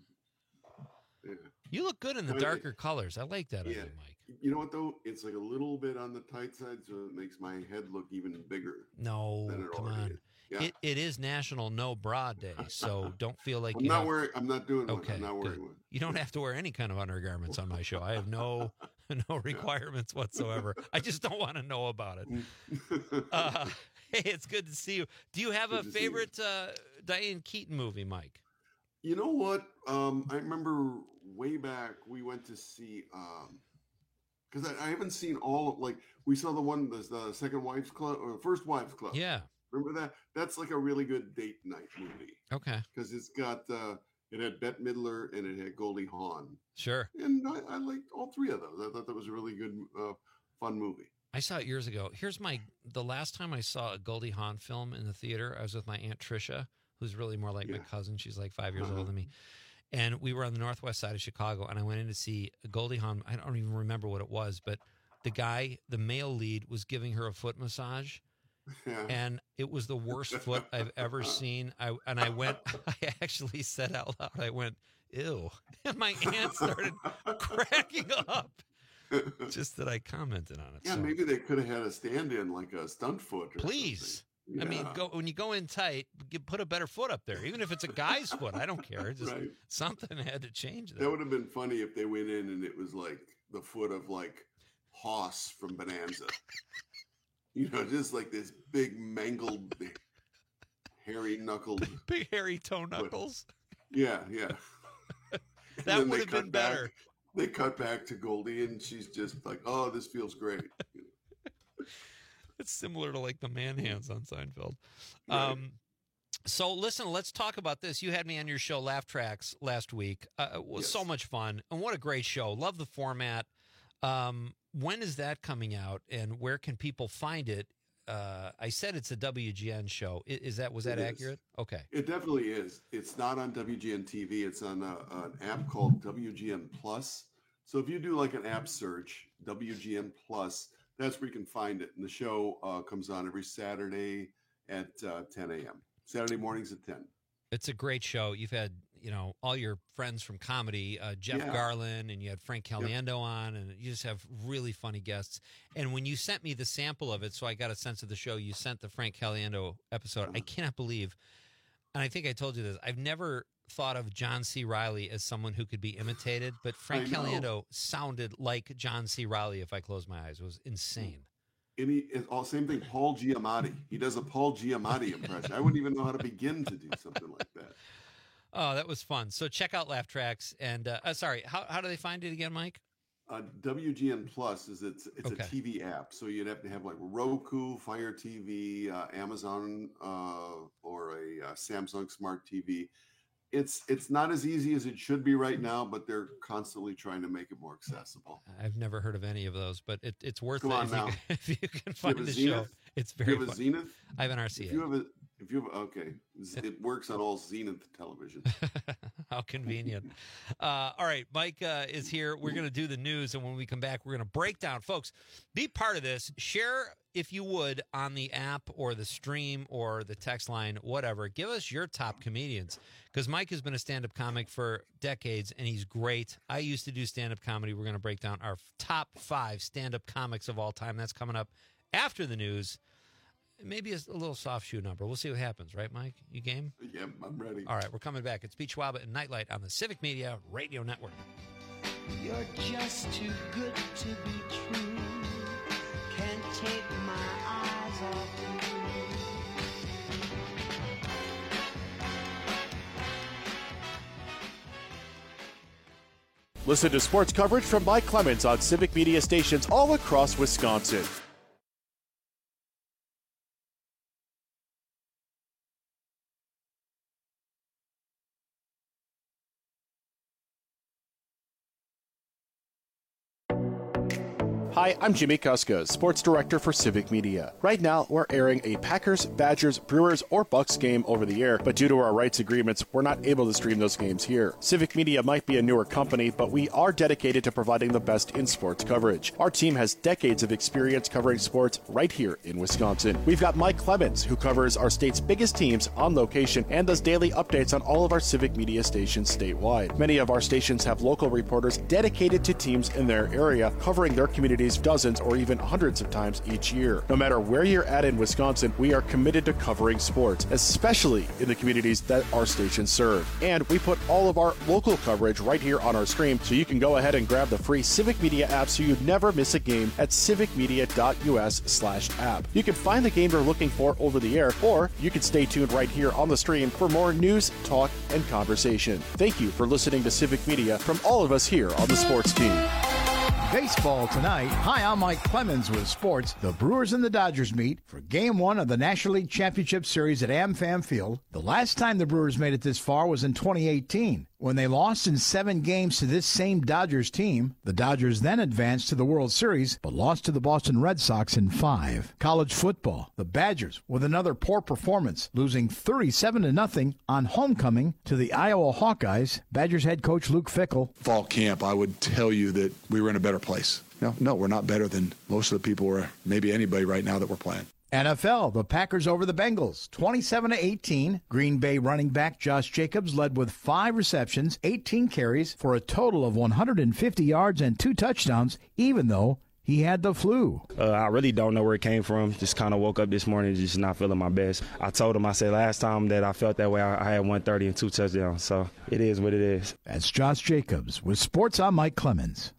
[SPEAKER 3] Yeah.
[SPEAKER 22] You look good in the darker colors. I like that.
[SPEAKER 3] Yeah.
[SPEAKER 22] On you, Mike.
[SPEAKER 3] You know what though? It's like a little bit on the tight side, so it makes my head look even bigger.
[SPEAKER 22] No, come on.
[SPEAKER 3] Is. Yeah.
[SPEAKER 22] It it is National No Bra Day, so don't feel like
[SPEAKER 3] I'm
[SPEAKER 22] you
[SPEAKER 3] not
[SPEAKER 22] have...
[SPEAKER 3] wearing. I'm not doing
[SPEAKER 22] okay,
[SPEAKER 3] one. I'm not wearing
[SPEAKER 22] good.
[SPEAKER 3] one.
[SPEAKER 22] You don't have to wear any kind of undergarments on my show. I have no no requirements whatsoever. I just don't want to know about it. Uh, hey, it's good to see you. Do you have good a favorite uh, Diane Keaton movie, Mike?
[SPEAKER 3] You know what? Um, I remember way back we went to see. Um, Because I, I haven't seen all, like, we saw the one, the, the Second Wives Club, or First Wives Club.
[SPEAKER 22] Yeah.
[SPEAKER 3] Remember that? That's like a really good date night movie.
[SPEAKER 22] Okay.
[SPEAKER 3] Because it's got, uh, it had Bette Midler and it had Goldie Hawn.
[SPEAKER 22] Sure.
[SPEAKER 3] And I, I liked all three of those. I thought that was a really good, uh, fun movie.
[SPEAKER 22] I saw it years ago. Here's my, the last time I saw a Goldie Hawn film in the theater, I was with my Aunt Tricia, who's really more like yeah. my cousin. She's like five years uh-huh. older than me. And we were on the northwest side of Chicago, and I went in to see Goldie Hawn. I don't even remember what it was, but the guy, the male lead, was giving her a foot massage, yeah. and it was the worst foot I've ever seen. I and I went, I actually said out loud, I went, ew. And my aunt started cracking up, just that I commented on it.
[SPEAKER 3] Yeah,
[SPEAKER 22] so.
[SPEAKER 3] Maybe they could have had a stand-in, like a stunt foot. Or
[SPEAKER 22] Please.
[SPEAKER 3] Something.
[SPEAKER 22] I mean, go, when you go in tight, you put a better foot up there. Even if it's a guy's foot, I don't care. Just right. Something had to change there.
[SPEAKER 3] That would have been funny if they went in and it was like the foot of like Hoss from Bonanza. You know, just like this big mangled, hairy knuckled,
[SPEAKER 22] big, big hairy toe knuckles.
[SPEAKER 3] Foot. Yeah, yeah.
[SPEAKER 22] That would have been
[SPEAKER 3] back,
[SPEAKER 22] better.
[SPEAKER 3] They cut back to Goldie, and she's just like, "Oh, this feels great." You know?
[SPEAKER 22] It's similar to like the man hands on Seinfeld. Right. Um, so listen, let's talk about this. You had me on your show, Laugh Tracks, last week. Uh, it was yes. so much fun, and what a great show. Love the format. Um, when is that coming out, and where can people find it? Uh, I said it's a W G N show. Is, is that was that
[SPEAKER 3] it
[SPEAKER 22] accurate?
[SPEAKER 3] Is.
[SPEAKER 22] Okay,
[SPEAKER 3] it definitely is. It's not on W G N T V. It's on a, an app called W G N Plus. So if you do like an app search, W G N Plus. That's where you can find it. And the show uh, comes on every Saturday at uh, ten a.m. Saturday mornings at ten.
[SPEAKER 22] It's a great show. You've had, you know, all your friends from comedy, uh, Jeff yeah. Garland, and you had Frank Caliendo yep. on, and you just have really funny guests. And when you sent me the sample of it, so I got a sense of the show, you sent the Frank Caliendo episode. Uh-huh. I cannot believe, and I think I told you this, I've never thought of John C. Reilly as someone who could be imitated, but Frank Caliendo sounded like John C. Reilly if I closed my eyes. It was insane.
[SPEAKER 3] And he is all same thing. Paul Giamatti. He does a Paul Giamatti impression. I wouldn't even know how to begin to do something like that.
[SPEAKER 22] Oh, that was fun. So check out Laugh Tracks. And uh, uh, sorry, how how do they find it again, Mike?
[SPEAKER 3] Uh, W G N Plus is it's it's
[SPEAKER 22] okay.
[SPEAKER 3] a T V app, so you'd have to have like Roku, Fire T V, uh, Amazon, uh, or a uh, Samsung Smart T V. It's it's not as easy as it should be right now, but they're constantly trying to make it more accessible.
[SPEAKER 22] I've never heard of any of those, but it, it's worth
[SPEAKER 3] Come
[SPEAKER 22] it
[SPEAKER 3] on
[SPEAKER 22] if
[SPEAKER 3] now.
[SPEAKER 22] you, if you can find
[SPEAKER 3] you
[SPEAKER 22] the
[SPEAKER 3] Zenith?
[SPEAKER 22] show. It's very
[SPEAKER 3] you have a
[SPEAKER 22] fun.
[SPEAKER 3] Zenith?
[SPEAKER 22] I have an R C A.
[SPEAKER 3] If you have a if you have okay, it works on all Zenith television.
[SPEAKER 22] How convenient. uh, all right, Mike uh, is here. We're going to do the news, and when we come back, we're going to break down. Folks, be part of this. Share, if you would, on the app or the stream or the text line, whatever. Give us your top comedians, because Mike has been a stand-up comic for decades, and he's great. I used to do stand-up comedy. We're going to break down our top five stand-up comics of all time. That's coming up after the news. Maybe a, a little soft shoe number. We'll see what happens, right, Mike? You game?
[SPEAKER 3] Yep, I'm ready.
[SPEAKER 22] All right, we're coming back. It's Pete Schwab and Nightlight on the Civic Media Radio Network.
[SPEAKER 6] You're just too good to be true. Can't take my eyes off you.
[SPEAKER 1] Listen to sports coverage from Mike Clemens on Civic Media stations all across Wisconsin. Hi, I'm Jimmy Kuska, sports director for Civic Media. Right now, we're airing a Packers, Badgers, Brewers, or Bucks game over the air, but due to our rights agreements, we're not able to stream those games here. Civic Media might be a newer company, but we are dedicated to providing the best in sports coverage. Our team has decades of experience covering sports right here in Wisconsin. We've got Mike Clemens, who covers our state's biggest teams on location and does daily updates on all of our Civic Media stations statewide. Many of our stations have local reporters dedicated to teams in their area, covering their communities dozens or even hundreds of times each year. No matter where you're at in Wisconsin, we are committed to covering sports, especially in the communities that our stations serve. And we put all of our local coverage right here on our stream, so you can go ahead and grab the free Civic Media app so you never miss a game at civicmedia.us slash app. You can find the game you're looking for over the air, or you can stay tuned right here on the stream for more news, talk, and conversation. Thank you for listening to Civic Media from all of us here on the sports team.
[SPEAKER 7] Baseball tonight. Hi, I'm Mike Clemens with sports. The Brewers and the Dodgers meet for Game one of the National League Championship Series at AmFam Field. The last time the Brewers made it this far was in twenty eighteen, when they lost in seven games to this same Dodgers team. The Dodgers then advanced to the World Series, but lost to the Boston Red Sox in five. College football. The Badgers, with another poor performance, losing thirty-seven to nothing on homecoming to the Iowa Hawkeyes. Badgers head coach Luke Fickell.
[SPEAKER 8] Fall camp, I would tell you that we were in a better place. No, no, we're not better than most of the people or maybe anybody right now that we're playing.
[SPEAKER 7] N F L, the Packers over the Bengals, twenty-seven to eighteen. Green Bay running back Josh Jacobs led with five receptions, eighteen carries for a total of one hundred fifty yards and two touchdowns, even though he had the flu.
[SPEAKER 10] Uh, I really don't know where it came from. Just kind of woke up this morning just not feeling my best. I told him, I said last time that I felt that way, I, I had one thirty and two touchdowns. So it is what it is.
[SPEAKER 7] That's Josh Jacobs. With sports, I'm Mike Clemens.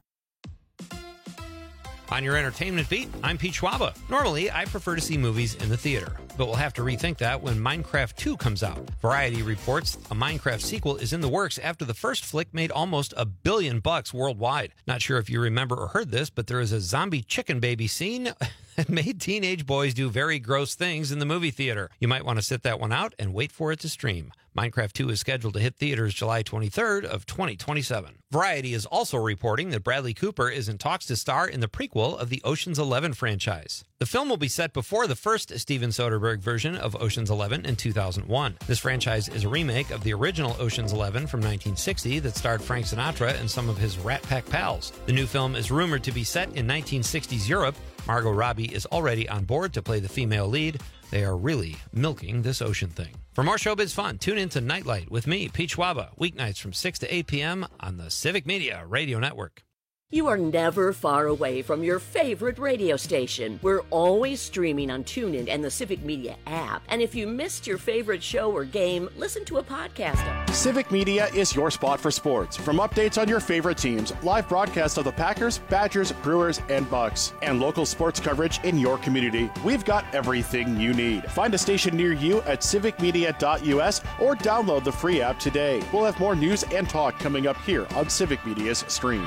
[SPEAKER 22] On your entertainment beat, I'm Pete Schwaba. Normally, I prefer to see movies in the theater, but we'll have to rethink that when Minecraft two comes out. Variety reports a Minecraft sequel is in the works after the first flick made almost a billion bucks worldwide. Not sure if you remember or heard this, but there is a zombie chicken baby scene that made teenage boys do very gross things in the movie theater. You might want to sit that one out and wait for it to stream. Minecraft two is scheduled to hit theaters July twenty-third of twenty twenty-seven. Variety is also reporting that Bradley Cooper is in talks to star in the prequel of the Ocean's Eleven franchise. The film will be set before the first Steven Soderbergh version of Ocean's Eleven in two thousand one. This franchise is a remake of the original Ocean's Eleven from nineteen sixty that starred Frank Sinatra and some of his Rat Pack pals. The new film is rumored to be set in nineteen sixties Europe. Margot Robbie is already on board to play the female lead. They are really milking this ocean thing. For more showbiz fun, tune in to Nightlight with me, Pete Schwaba, weeknights from six to eight p.m. on the Civic Media Radio Network.
[SPEAKER 13] You are never far away from your favorite radio station. We're always streaming on TuneIn and the Civic Media app. And if you missed your favorite show or game, listen to a podcast.
[SPEAKER 1] Civic Media is your spot for sports. From updates on your favorite teams, live broadcasts of the Packers, Badgers, Brewers, and Bucks, and local sports coverage in your community, we've got everything you need. Find a station near you at civic media dot u s or download the free app today. We'll have more news and talk coming up here on Civic Media's stream.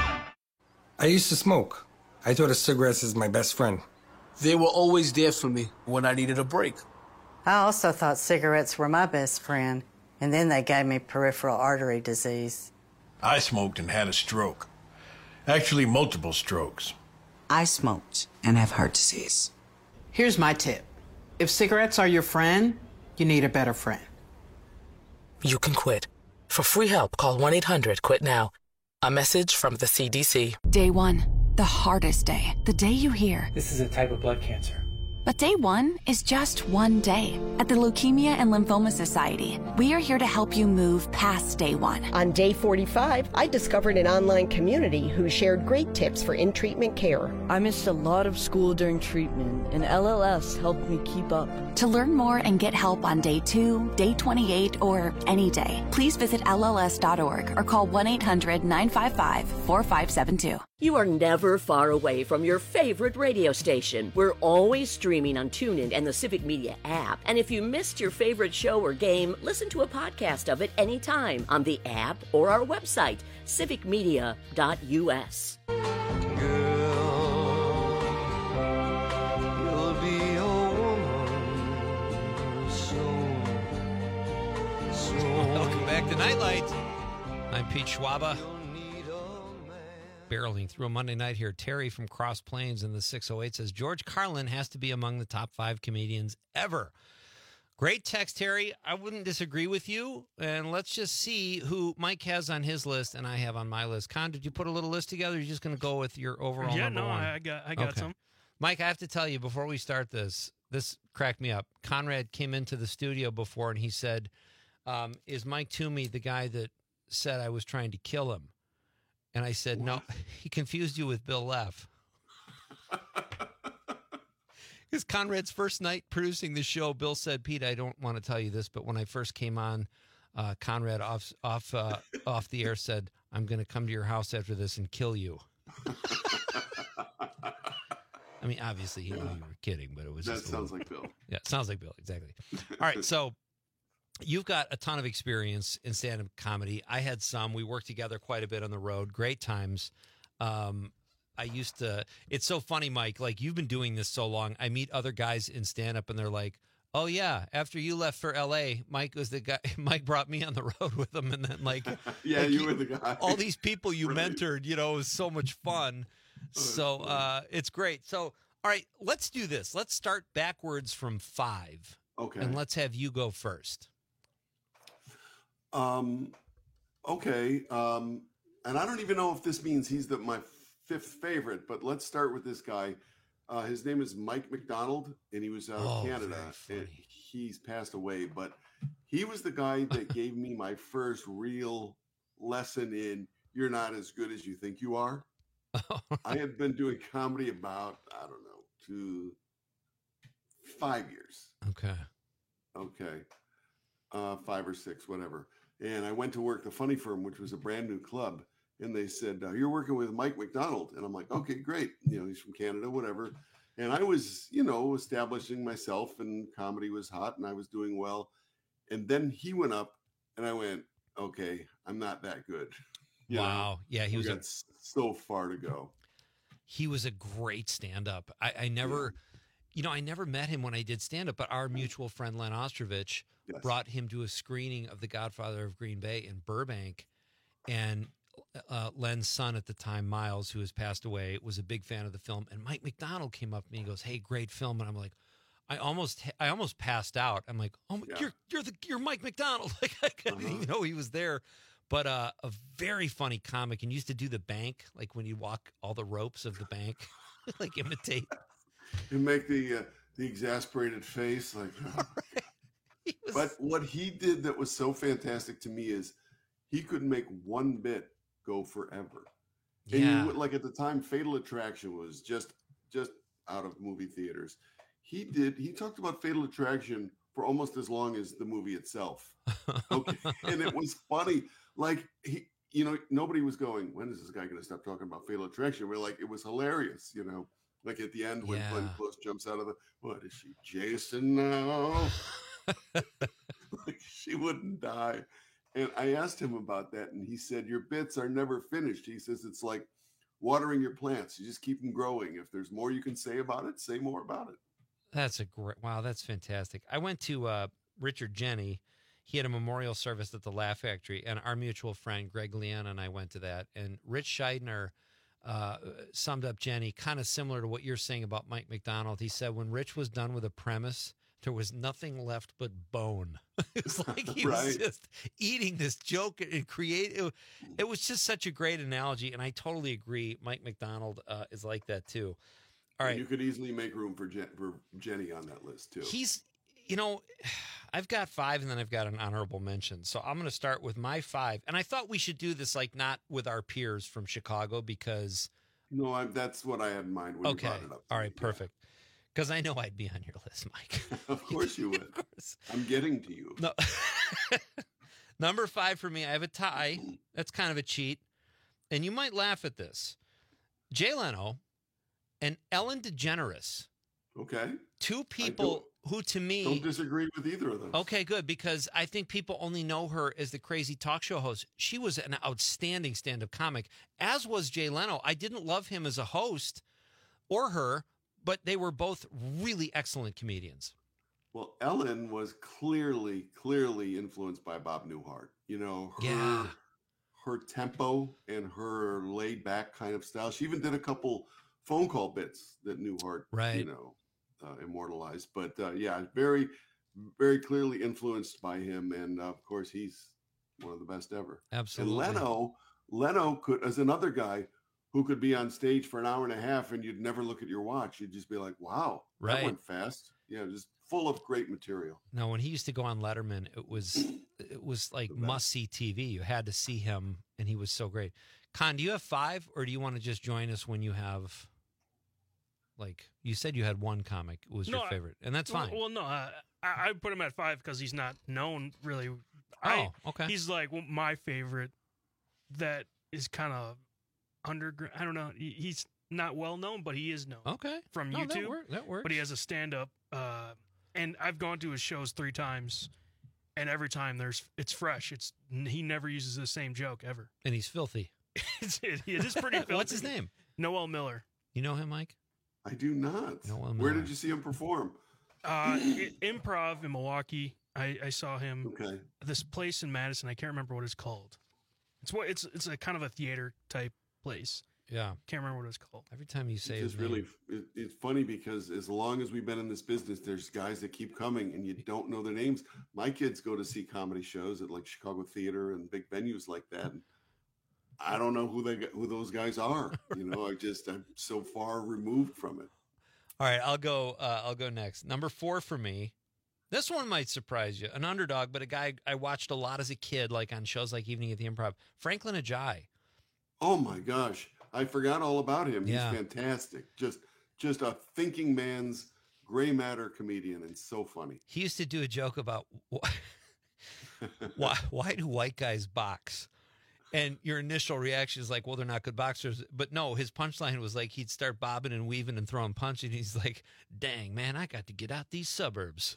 [SPEAKER 9] I used to smoke. I thought of cigarettes as my best friend.
[SPEAKER 11] They were always there for me when I needed a break.
[SPEAKER 12] I also thought cigarettes were my best friend, and then they gave me peripheral artery disease.
[SPEAKER 24] I smoked and had a stroke. Actually, multiple strokes.
[SPEAKER 25] I smoked and have heart disease. Here's my tip. If cigarettes are your friend, you need a better friend.
[SPEAKER 26] You can quit. For free help, call one eight hundred quit now. A message from the C D C.
[SPEAKER 2] Day one, the hardest day. The day you hear,
[SPEAKER 28] This is a type of blood cancer.
[SPEAKER 2] But day one is just one day. At the Leukemia and Lymphoma Society, we are here to help you move past day one.
[SPEAKER 4] On day forty-five, I discovered an online community who shared great tips for in-treatment care.
[SPEAKER 5] I missed a lot of school during treatment, and L L S helped me keep up.
[SPEAKER 2] To learn more and get help on day two, day twenty-eight, or any day, please visit L L S dot org or call one eight hundred nine five five four five seven two.
[SPEAKER 13] You are never far away from your favorite radio station. We're always streaming on TuneIn and the Civic Media app. And if you missed your favorite show or game, listen to a podcast of it anytime on the app or our website, civic media dot u s.
[SPEAKER 22] Welcome back to Nightlight. I'm Pete Schwaba. Barreling through a Monday night here. Terry from Cross Plains in the six oh eight says, George Carlin has to be among the top five comedians ever. Great text, Terry. I wouldn't disagree with you. And let's just see who Mike has on his list and I have on my list. Con, did you put a little list together? Or are you just going to go with your overall
[SPEAKER 23] yeah,
[SPEAKER 22] number
[SPEAKER 23] no,
[SPEAKER 22] one?
[SPEAKER 23] I got, I got
[SPEAKER 22] Okay.
[SPEAKER 23] some.
[SPEAKER 22] Mike, I have to tell you, before we start this, this cracked me up. Conrad came into the studio before and he said, um, is Mike Toomey the guy that said I was trying to kill him? And I said, what? No, he confused you with Bill Leff. Because Conrad's first night producing the show, Bill said, Pete, I don't want to tell you this, but when I first came on, uh, Conrad off off uh, off the air said, I'm going to come to your house after this and kill you. I mean, obviously he knew you were kidding, but it was
[SPEAKER 3] that
[SPEAKER 22] just
[SPEAKER 3] sounds
[SPEAKER 22] little...
[SPEAKER 3] like Bill.
[SPEAKER 22] Yeah, it sounds like Bill, exactly. All right, so you've got a ton of experience in stand-up comedy. I had some. We worked together quite a bit on the road. Great times. Um, I used to. It's so funny, Mike. Like, you've been doing this so long. I meet other guys in stand-up, and they're like, "Oh yeah, after you left for L A, Mike was the guy. Mike brought me on the road with him, and then like,
[SPEAKER 3] yeah,
[SPEAKER 22] like
[SPEAKER 3] you were the guy.
[SPEAKER 22] All these people you
[SPEAKER 3] Brilliant.
[SPEAKER 22] mentored. You know, it was so much fun. So uh, it's great. So all right, let's do this. Let's start backwards from five.
[SPEAKER 3] Okay.
[SPEAKER 22] And let's have you go first.
[SPEAKER 3] Um, okay. Um, and I don't even know if this means he's the my fifth favorite, but let's start with this guy. Uh, his name is Mike McDonald, and he was out
[SPEAKER 22] Oh,
[SPEAKER 3] of Canada.
[SPEAKER 22] very
[SPEAKER 3] And he's passed away, but he was the guy that gave me my first real lesson in you're not as good as you think you are. I had been doing comedy about, I don't know, two, five years.
[SPEAKER 22] Okay.
[SPEAKER 3] Okay. Uh, five or six, whatever. And I went to work the Funny Firm, which was a brand new club. And they said, uh, you're working with Mike McDonald. And I'm like, okay, great. You know, he's from Canada, whatever. And I was, you know, establishing myself, and comedy was hot and I was doing well. And then he went up and I went, okay, I'm not that good. You
[SPEAKER 22] Wow.
[SPEAKER 3] know?
[SPEAKER 22] Yeah, he
[SPEAKER 3] We
[SPEAKER 22] was a-
[SPEAKER 3] got so far to go.
[SPEAKER 22] He was a great stand-up. I, I never, you know, I never met him when I did stand-up, but our mutual friend Len Ostrovich
[SPEAKER 3] Yes.
[SPEAKER 22] brought him to a screening of The Godfather of Green Bay in Burbank, and uh, Len's son at the time, Miles, who has passed away, was a big fan of the film. And Mike McDonald came up to me and goes, "Hey, great film!" And I'm like, I almost, I almost passed out. I'm like, "Oh,
[SPEAKER 3] Yeah.
[SPEAKER 22] you're you're the you're Mike McDonald!" Like I didn't
[SPEAKER 3] Uh-huh.
[SPEAKER 22] even know he was there. But uh, a very funny comic, and used to do the bank, like when you walk all the ropes of the bank, like imitate.
[SPEAKER 3] And make the uh, the exasperated face, like.
[SPEAKER 22] Was...
[SPEAKER 3] But what he did that was so fantastic to me is he could make one bit go forever. And
[SPEAKER 22] Yeah.
[SPEAKER 3] you would, like at the time, Fatal Attraction was just just out of movie theaters. He did. He talked about Fatal Attraction for almost as long as the movie itself. Okay, and it was funny. Like he, you know, nobody was going, when is this guy going to stop talking about Fatal Attraction? We're like, it was hilarious, you know. Like at the end when
[SPEAKER 22] Yeah.
[SPEAKER 3] Glenn Close jumps out of the, what is she, Jason now? Like she wouldn't die. And I asked him about that, and he said, your bits are never finished. He says it's like watering your plants. You just keep them growing. If there's more you can say about it, say more about it.
[SPEAKER 22] That's a great, wow, that's fantastic. I went to uh, Richard Jenny. He had a memorial service at the Laugh Factory, and our mutual friend Greg Leanna and I went to that. And Rich Scheidner uh, summed up Jenny kind of similar to what you're saying about Mike McDonald. He said when Rich was done with a premise, there was nothing left but bone. It was like he was
[SPEAKER 3] Right.
[SPEAKER 22] just eating this joke and create. It, it was just such a great analogy, and I totally agree. Mike McDonald uh, is like that too. All
[SPEAKER 3] And
[SPEAKER 22] right,
[SPEAKER 3] you could easily make room for, Jen, for Jenny on that list too.
[SPEAKER 22] he's, you know, I've got five, and then I've got an honorable mention. So I'm going to start with my five, and I thought we should do this like not with our peers from Chicago because.
[SPEAKER 3] No, I, that's what I had in mind when
[SPEAKER 22] Okay,
[SPEAKER 3] you brought it up.
[SPEAKER 22] all right, perfect. Because I know I'd be on your list, Mike.
[SPEAKER 3] Of course you would.
[SPEAKER 22] Of course.
[SPEAKER 3] I'm getting to you.
[SPEAKER 22] No. Number five for me, I have a tie. That's kind of a cheat. And you might laugh at this. Jay Leno and Ellen DeGeneres.
[SPEAKER 3] Okay.
[SPEAKER 22] Two people who, to me,
[SPEAKER 3] don't disagree with either of those.
[SPEAKER 22] Okay, good, because I think people only know her as the crazy talk show host. She was an outstanding stand-up comic, as was Jay Leno. I didn't love him as a host or her, but they were both really excellent comedians.
[SPEAKER 3] Well, Ellen was clearly, clearly influenced by Bob Newhart. You know, her,
[SPEAKER 22] Yeah.
[SPEAKER 3] her tempo and her laid-back kind of style. She even did a couple phone call bits that Newhart,
[SPEAKER 22] Right.
[SPEAKER 3] you know, uh, immortalized. But uh, yeah, very, very clearly influenced by him. And uh, of course, he's one of the best ever.
[SPEAKER 22] Absolutely.
[SPEAKER 3] And Leno, Leno could, as another guy who could be on stage for an hour and a half and you'd never look at your watch. You'd just be like, wow,
[SPEAKER 22] Right.
[SPEAKER 3] that went fast. Yeah, just full of great material.
[SPEAKER 22] No, when he used to go on Letterman, it was it was like must-see T V. You had to see him, and he was so great. Con, do you have five, or do you want to just join us when you have, like, you said you had one comic was
[SPEAKER 23] No,
[SPEAKER 22] your
[SPEAKER 23] I-
[SPEAKER 22] favorite, and that's fine.
[SPEAKER 23] Well, no, I, I I put him at five because he's not known really. I,
[SPEAKER 22] Oh, okay.
[SPEAKER 23] He's like my favorite. That is kind of underground. I don't know. He, he's not well known, but he is known.
[SPEAKER 22] Okay.
[SPEAKER 23] From
[SPEAKER 22] No, that
[SPEAKER 23] YouTube.
[SPEAKER 22] work- that works.
[SPEAKER 23] But he has a stand up, uh, and I've gone to his shows three times, and every time there's it's fresh. It's he never uses the same joke ever.
[SPEAKER 22] And he's filthy.
[SPEAKER 23] it's, it, it is pretty. Filthy.
[SPEAKER 22] What's his name?
[SPEAKER 23] Noel Miller.
[SPEAKER 22] You know him, Mike?
[SPEAKER 3] I do not.
[SPEAKER 22] Noel
[SPEAKER 3] Where
[SPEAKER 22] Miller.
[SPEAKER 3] did you see him perform?
[SPEAKER 23] Uh, i- improv in Milwaukee. I, I saw him.
[SPEAKER 3] Okay.
[SPEAKER 23] This place in Madison. I can't remember what it's called. It's what it's it's a kind of a theater type place.
[SPEAKER 22] Yeah.
[SPEAKER 23] Can't remember what it's called.
[SPEAKER 22] Every time you say
[SPEAKER 3] It's
[SPEAKER 22] his
[SPEAKER 3] just really,
[SPEAKER 22] name.
[SPEAKER 3] it, it's funny because as long as we've been in this business, there's guys that keep coming and you don't know their names. My kids go to see comedy shows at like Chicago Theater and big venues like that. And I don't know who they who those guys are. You know, I just I'm so far removed from it.
[SPEAKER 22] All right, I'll go. Uh, I'll go next. Number four for me. This one might surprise you. An underdog, but a guy I watched a lot as a kid, like on shows like Evening at the Improv. Franklin Ajayi.
[SPEAKER 3] Oh my gosh, I forgot all about him.
[SPEAKER 22] Yeah.
[SPEAKER 3] He's fantastic. Just just a thinking man's gray matter comedian, and so funny.
[SPEAKER 22] He used to do a joke about wh- why why do white guys box? And your initial reaction is like, well, they're not good boxers. But no, his punchline was like he'd start bobbing and weaving and throwing punches. And he's like, dang, man, I got to get out these suburbs.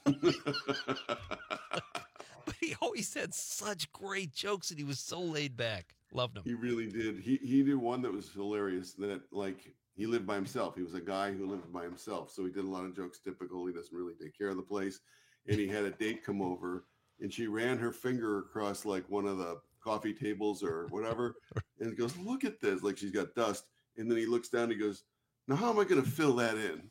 [SPEAKER 22] But he always had such great jokes and he was so laid back. Loved him.
[SPEAKER 3] He really did. He he did one that was hilarious. That like he lived by himself. He was a guy who lived by himself, so he did a lot of jokes. Typical. He doesn't really take care of the place. And he had a date come over, and she ran her finger across like one of the coffee tables or whatever, and he goes, "Look at this!" Like she's got dust. And then he looks down. And he goes, "Now how am I going to fill that in?"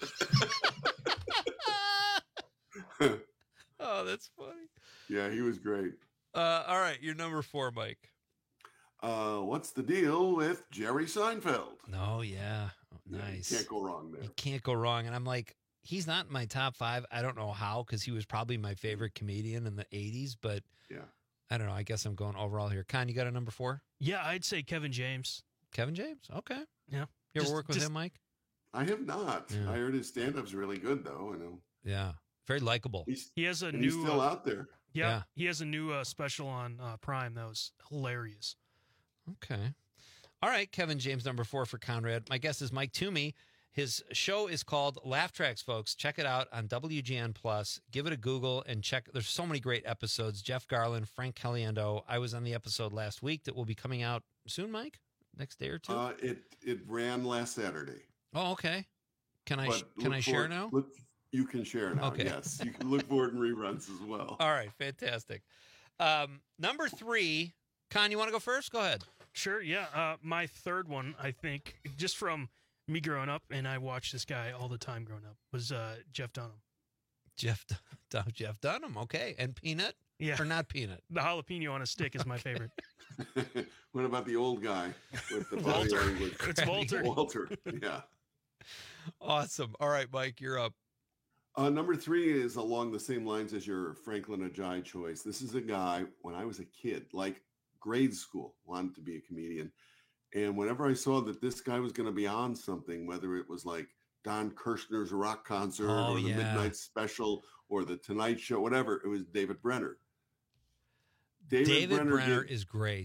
[SPEAKER 22] Oh, that's funny.
[SPEAKER 3] Yeah, he was great.
[SPEAKER 22] Uh, all right, you're number four, Mike.
[SPEAKER 3] Uh, what's the deal with Jerry Seinfeld?
[SPEAKER 22] Oh, yeah. Oh,
[SPEAKER 3] Yeah, you
[SPEAKER 22] nice.
[SPEAKER 3] can't go wrong there.
[SPEAKER 22] You can't go wrong. And I'm like, he's not in my top five. I don't know how, because he was probably my favorite comedian in the eighties, but
[SPEAKER 3] Yeah.
[SPEAKER 22] I don't know. I guess I'm going overall here. Con, you got a number four?
[SPEAKER 23] Yeah, I'd say Kevin James.
[SPEAKER 22] Kevin James? Okay.
[SPEAKER 23] Yeah.
[SPEAKER 22] You ever
[SPEAKER 23] Just-
[SPEAKER 22] work with
[SPEAKER 23] just-
[SPEAKER 22] him, Mike?
[SPEAKER 3] I have not.
[SPEAKER 22] Yeah.
[SPEAKER 3] I heard his stand-up's really good, though. I know.
[SPEAKER 22] Yeah. Very likable.
[SPEAKER 3] He's,
[SPEAKER 23] He has a
[SPEAKER 3] and
[SPEAKER 23] new.
[SPEAKER 3] he's still
[SPEAKER 23] uh,
[SPEAKER 3] out there.
[SPEAKER 23] Yeah,
[SPEAKER 22] Yeah.
[SPEAKER 23] he has a new uh, special on uh, Prime that was hilarious.
[SPEAKER 22] Okay. All right, Kevin James, number four for Conrad. My guest is Mike Toomey. His show is called Laugh Tracks, folks. Check it out on W G N Plus. Give it a Google and check. There's so many great episodes. Jeff Garland, Frank Caliendo. I was on the episode last week that will be coming out soon, Mike? Next day or two?
[SPEAKER 3] Uh, it it ran last Saturday.
[SPEAKER 22] Oh, okay. Can I
[SPEAKER 3] But
[SPEAKER 22] sh- can
[SPEAKER 3] look
[SPEAKER 22] I share
[SPEAKER 3] forward-
[SPEAKER 22] now?
[SPEAKER 3] Look, you can share now.
[SPEAKER 22] Okay.
[SPEAKER 3] Yes, you can look for it in reruns as well.
[SPEAKER 22] All right, fantastic. Um, number three, Con, you want to go first? Go ahead.
[SPEAKER 23] Sure, yeah. Uh, my third one, I think, just from me growing up, and I watched this guy all the time growing up, was uh, Jeff Dunham.
[SPEAKER 22] Jeff Dun- Jeff Dunham, okay. And Peanut?
[SPEAKER 23] Yeah.
[SPEAKER 22] Or not Peanut?
[SPEAKER 23] The jalapeno on a stick is my favorite.
[SPEAKER 3] What about the old guy with the body
[SPEAKER 23] Walter.
[SPEAKER 3] language?
[SPEAKER 23] It's Walter.
[SPEAKER 3] Walter. Yeah.
[SPEAKER 22] Awesome. All right, Mike, you're up.
[SPEAKER 3] Uh, number three is along the same lines as your Franklin Ajayi choice. This is a guy, when I was a kid, like grade school, wanted to be a comedian. And whenever I saw that this guy was going to be on something, whether it was like Don Kirshner's rock concert
[SPEAKER 22] Oh,
[SPEAKER 3] or the
[SPEAKER 22] yeah.
[SPEAKER 3] Midnight Special or the Tonight Show, whatever, it was David Brenner. David,
[SPEAKER 22] David
[SPEAKER 3] Brenner,
[SPEAKER 22] Brenner
[SPEAKER 3] did-
[SPEAKER 22] is great.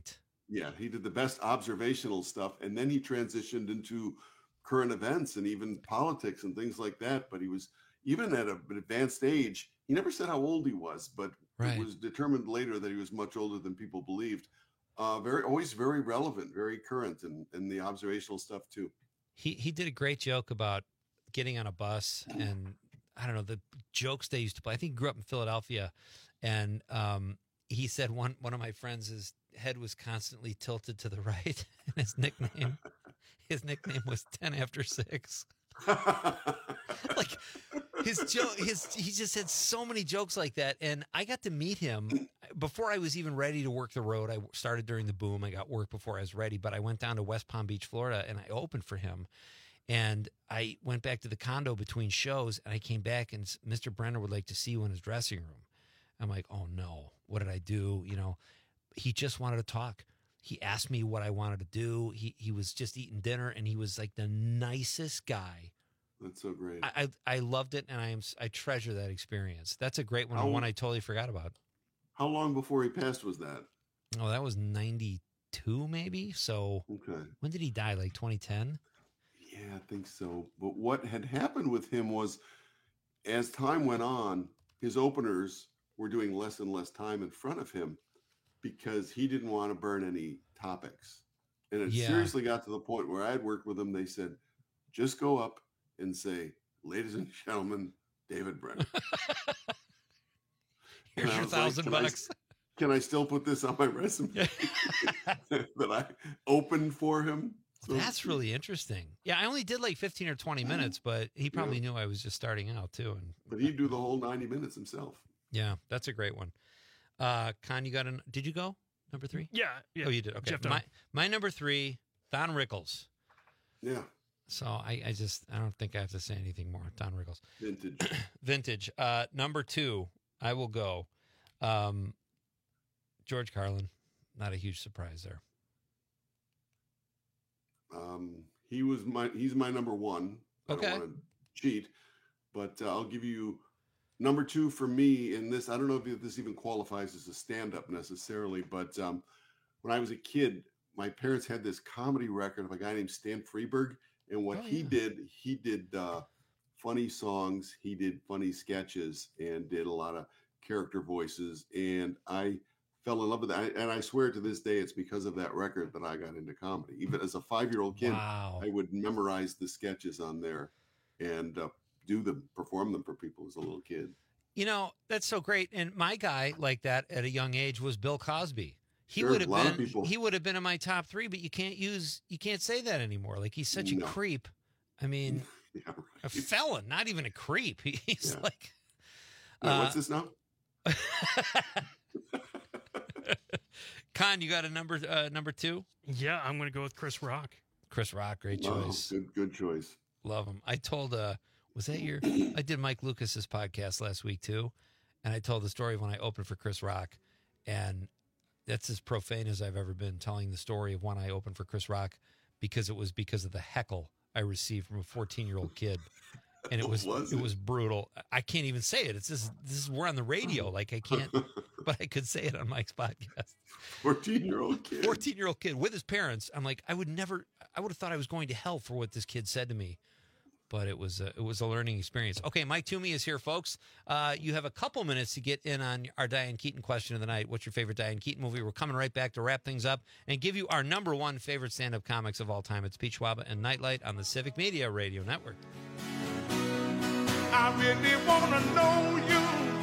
[SPEAKER 3] Yeah, he did the best observational stuff, and then he transitioned into current events and even politics and things like that. But he was, even at a, an advanced age, he never said how old he was, but
[SPEAKER 22] Right.
[SPEAKER 3] it was determined later that he was much older than people believed. Uh, very, always very relevant, very current, and and the observational stuff too.
[SPEAKER 22] He he did a great joke about getting on a bus, and I don't know the jokes they used to play. I think he grew up in Philadelphia, and um, he said one one of my friends, his head was constantly tilted to the right, and his nickname his nickname was ten after six. Like his joke, his he just had so many jokes like that, and I got to meet him before I was even ready to work the road. I started during the boom. I got work before I was ready, but I went down to West Palm Beach, Florida, and I opened for him. And I went back to the condo between shows, and I came back, and Mister Brenner would like to see you in his dressing room. I'm like, oh no, what did I do? You know, he just wanted to talk. He asked me what I wanted to do. He he was just eating dinner, and he was like the nicest guy.
[SPEAKER 3] That's so great.
[SPEAKER 22] I I, I loved it, and I am I treasure that experience. That's a great one,
[SPEAKER 3] How-
[SPEAKER 22] one I totally forgot about.
[SPEAKER 3] How long before he passed was that?
[SPEAKER 22] Oh, that was ninety-two, maybe. So
[SPEAKER 3] Okay.
[SPEAKER 22] when did he die? Like twenty ten?
[SPEAKER 3] Yeah, I think so. But what had happened with him was, as time went on, his openers were doing less and less time in front of him because he didn't want to burn any topics. And it
[SPEAKER 22] Yeah.
[SPEAKER 3] seriously got to the point where I had worked with him. They said, just go up and say, ladies and gentlemen, David Brenner.
[SPEAKER 22] Here's
[SPEAKER 3] And I
[SPEAKER 22] your
[SPEAKER 3] was like,
[SPEAKER 22] thousand
[SPEAKER 3] "Can I-
[SPEAKER 22] bucks."
[SPEAKER 3] Can I still put this on my resume that I opened for him? So-
[SPEAKER 22] That's really interesting. Yeah, I only did like fifteen or twenty minutes, but he probably knew I was just starting out too. And
[SPEAKER 3] But he'd do the whole ninety minutes himself.
[SPEAKER 22] yeah, that's a great one. Uh, Con, you got an? Did you go number three?
[SPEAKER 23] Yeah, yeah.
[SPEAKER 22] Oh, you did. Okay.
[SPEAKER 23] Jeff Dunn.
[SPEAKER 22] My my number three, Don Rickles.
[SPEAKER 3] Yeah.
[SPEAKER 22] So I, I just I don't think I have to say anything more. Don Rickles.
[SPEAKER 3] Vintage.
[SPEAKER 22] Vintage. Uh, number two, I will go. Um, George Carlin. Not a huge surprise there.
[SPEAKER 3] Um, he was my he's my number one. I
[SPEAKER 22] Okay.
[SPEAKER 3] don't want to cheat, but uh, I'll give you number two for me in this. I don't know if this even qualifies as a stand-up necessarily, but um, when I was a kid, my parents had this comedy record of a guy named Stan Freberg, and what
[SPEAKER 22] Oh,
[SPEAKER 3] he
[SPEAKER 22] yeah.
[SPEAKER 3] did, he did uh, funny songs, he did funny sketches, and did a lot of character voices, and I fell in love with that. And I swear to this day, it's because of that record that I got into comedy. Even as a five-year-old kid,
[SPEAKER 22] Wow.
[SPEAKER 3] I would memorize the sketches on there and uh, do them, perform them for people as a little kid.
[SPEAKER 22] You know, that's so great. And my guy like that at a young age was Bill Cosby. He
[SPEAKER 3] Sure,
[SPEAKER 22] would
[SPEAKER 3] a
[SPEAKER 22] have
[SPEAKER 3] lot of
[SPEAKER 22] been
[SPEAKER 3] people.
[SPEAKER 22] he would have been in my top three, but you can't use you can't say that anymore. Like he's such a
[SPEAKER 3] No.
[SPEAKER 22] creep. I mean,
[SPEAKER 3] Yeah, right.
[SPEAKER 22] a felon, not even a creep. He's
[SPEAKER 3] Yeah.
[SPEAKER 22] like
[SPEAKER 3] Wait,
[SPEAKER 22] uh,
[SPEAKER 3] what's this now?
[SPEAKER 22] Con, you got a number uh, number two?
[SPEAKER 23] Yeah, I'm going to go with Chris Rock.
[SPEAKER 22] Chris Rock, great
[SPEAKER 3] Oh,
[SPEAKER 22] choice.
[SPEAKER 3] good, good choice.
[SPEAKER 22] Love him. I told uh was that your I did Mike Lucas's podcast last week too, and I told the story of when I opened for Chris Rock, and that's as profane as I've ever been telling the story of when I opened for Chris Rock, because it was because of the heckle I received from a fourteen-year-old kid. And it was,
[SPEAKER 3] Was
[SPEAKER 22] it
[SPEAKER 3] it?
[SPEAKER 22] was brutal. I can't even say it. It's just this is we're on the radio. Like I can't, but I could say it on Mike's podcast.
[SPEAKER 3] fourteen-year-old kid.
[SPEAKER 22] fourteen-year-old kid with his parents. I'm like, I would never, I would have thought I was going to hell for what this kid said to me. But it was a, it was a learning experience. Okay, Mike Toomey is here, folks. Uh, you have a couple minutes to get in on our Diane Keaton question of the night. What's your favorite Diane Keaton movie? We're coming right back to wrap things up and give you our number one favorite stand-up comics of all time. It's Pete Schwaba and Nightlight on the Civic Media Radio Network.
[SPEAKER 6] I really wanna know you.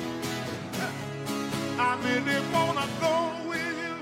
[SPEAKER 6] I really wanna go with you.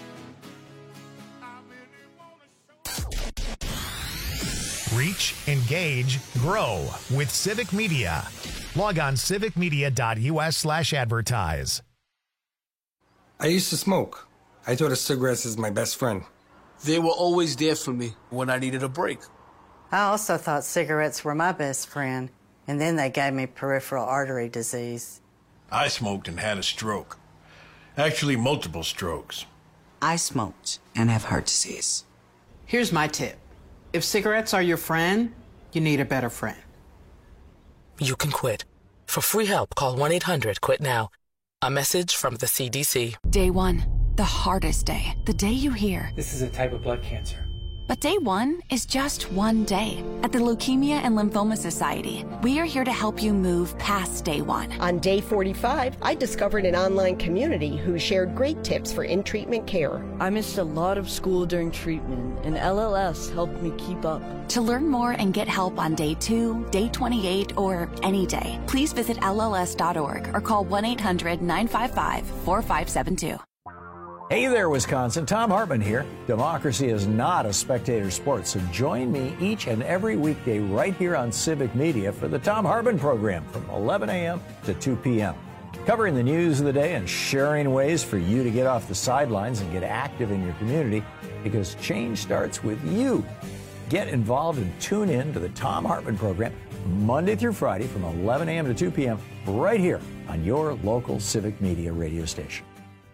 [SPEAKER 6] I really wanna show.
[SPEAKER 32] Reach, engage, grow with Civic Media. Log on civicmedia.us slash advertise.
[SPEAKER 9] I used to smoke. I thought of cigarettes as my best friend.
[SPEAKER 11] They were always there for me when I needed a break.
[SPEAKER 12] I also thought cigarettes were my best friend, and then they gave me peripheral artery disease.
[SPEAKER 24] I smoked and had a stroke. Actually, multiple strokes.
[SPEAKER 25] I smoked and have heart disease. Here's my tip. If cigarettes are your friend, you need a better friend.
[SPEAKER 26] You can quit. For free help, call one eight hundred quit now. A message from the C D C.
[SPEAKER 2] Day one. The hardest day, the day you hear,
[SPEAKER 14] This is a type of blood cancer.
[SPEAKER 2] but day one is just one day. At the Leukemia and Lymphoma Society, we are here to help you move past day one.
[SPEAKER 4] On day forty-five, I discovered an online community who shared great tips for in-treatment care.
[SPEAKER 5] I missed a lot of school during treatment, and L L S helped me keep up.
[SPEAKER 2] To learn more and get help on day two, day twenty-eight, or any day, please visit L L S dot org or call one eight hundred nine five five four five seven two.
[SPEAKER 15] Hey there, Wisconsin. Tom Hartman here. Democracy is not a spectator sport, so join me each and every weekday right here on Civic Media for the Tom Hartman program from eleven a.m. to two p.m. Covering the news of the day and sharing ways for you to get off the sidelines and get active in your community, because change starts with you. Get involved and tune in to the Tom Hartman program Monday through Friday from eleven a.m. to two p.m. right here on your local Civic Media radio station.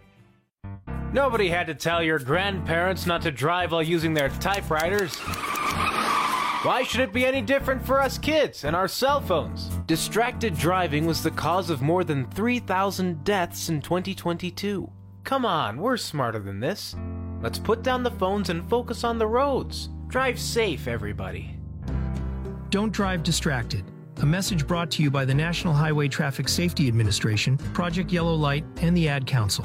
[SPEAKER 16] Nobody had to tell your grandparents not to drive while using their typewriters. Why should it be any different for us kids and our cell phones? Distracted driving was the cause of more than three thousand deaths in twenty twenty-two. Come on, we're smarter than this. Let's put down the phones and focus on the roads. Drive safe, everybody.
[SPEAKER 17] Don't drive distracted. A message brought to you by the National Highway Traffic Safety Administration, Project Yellow Light, and the Ad Council.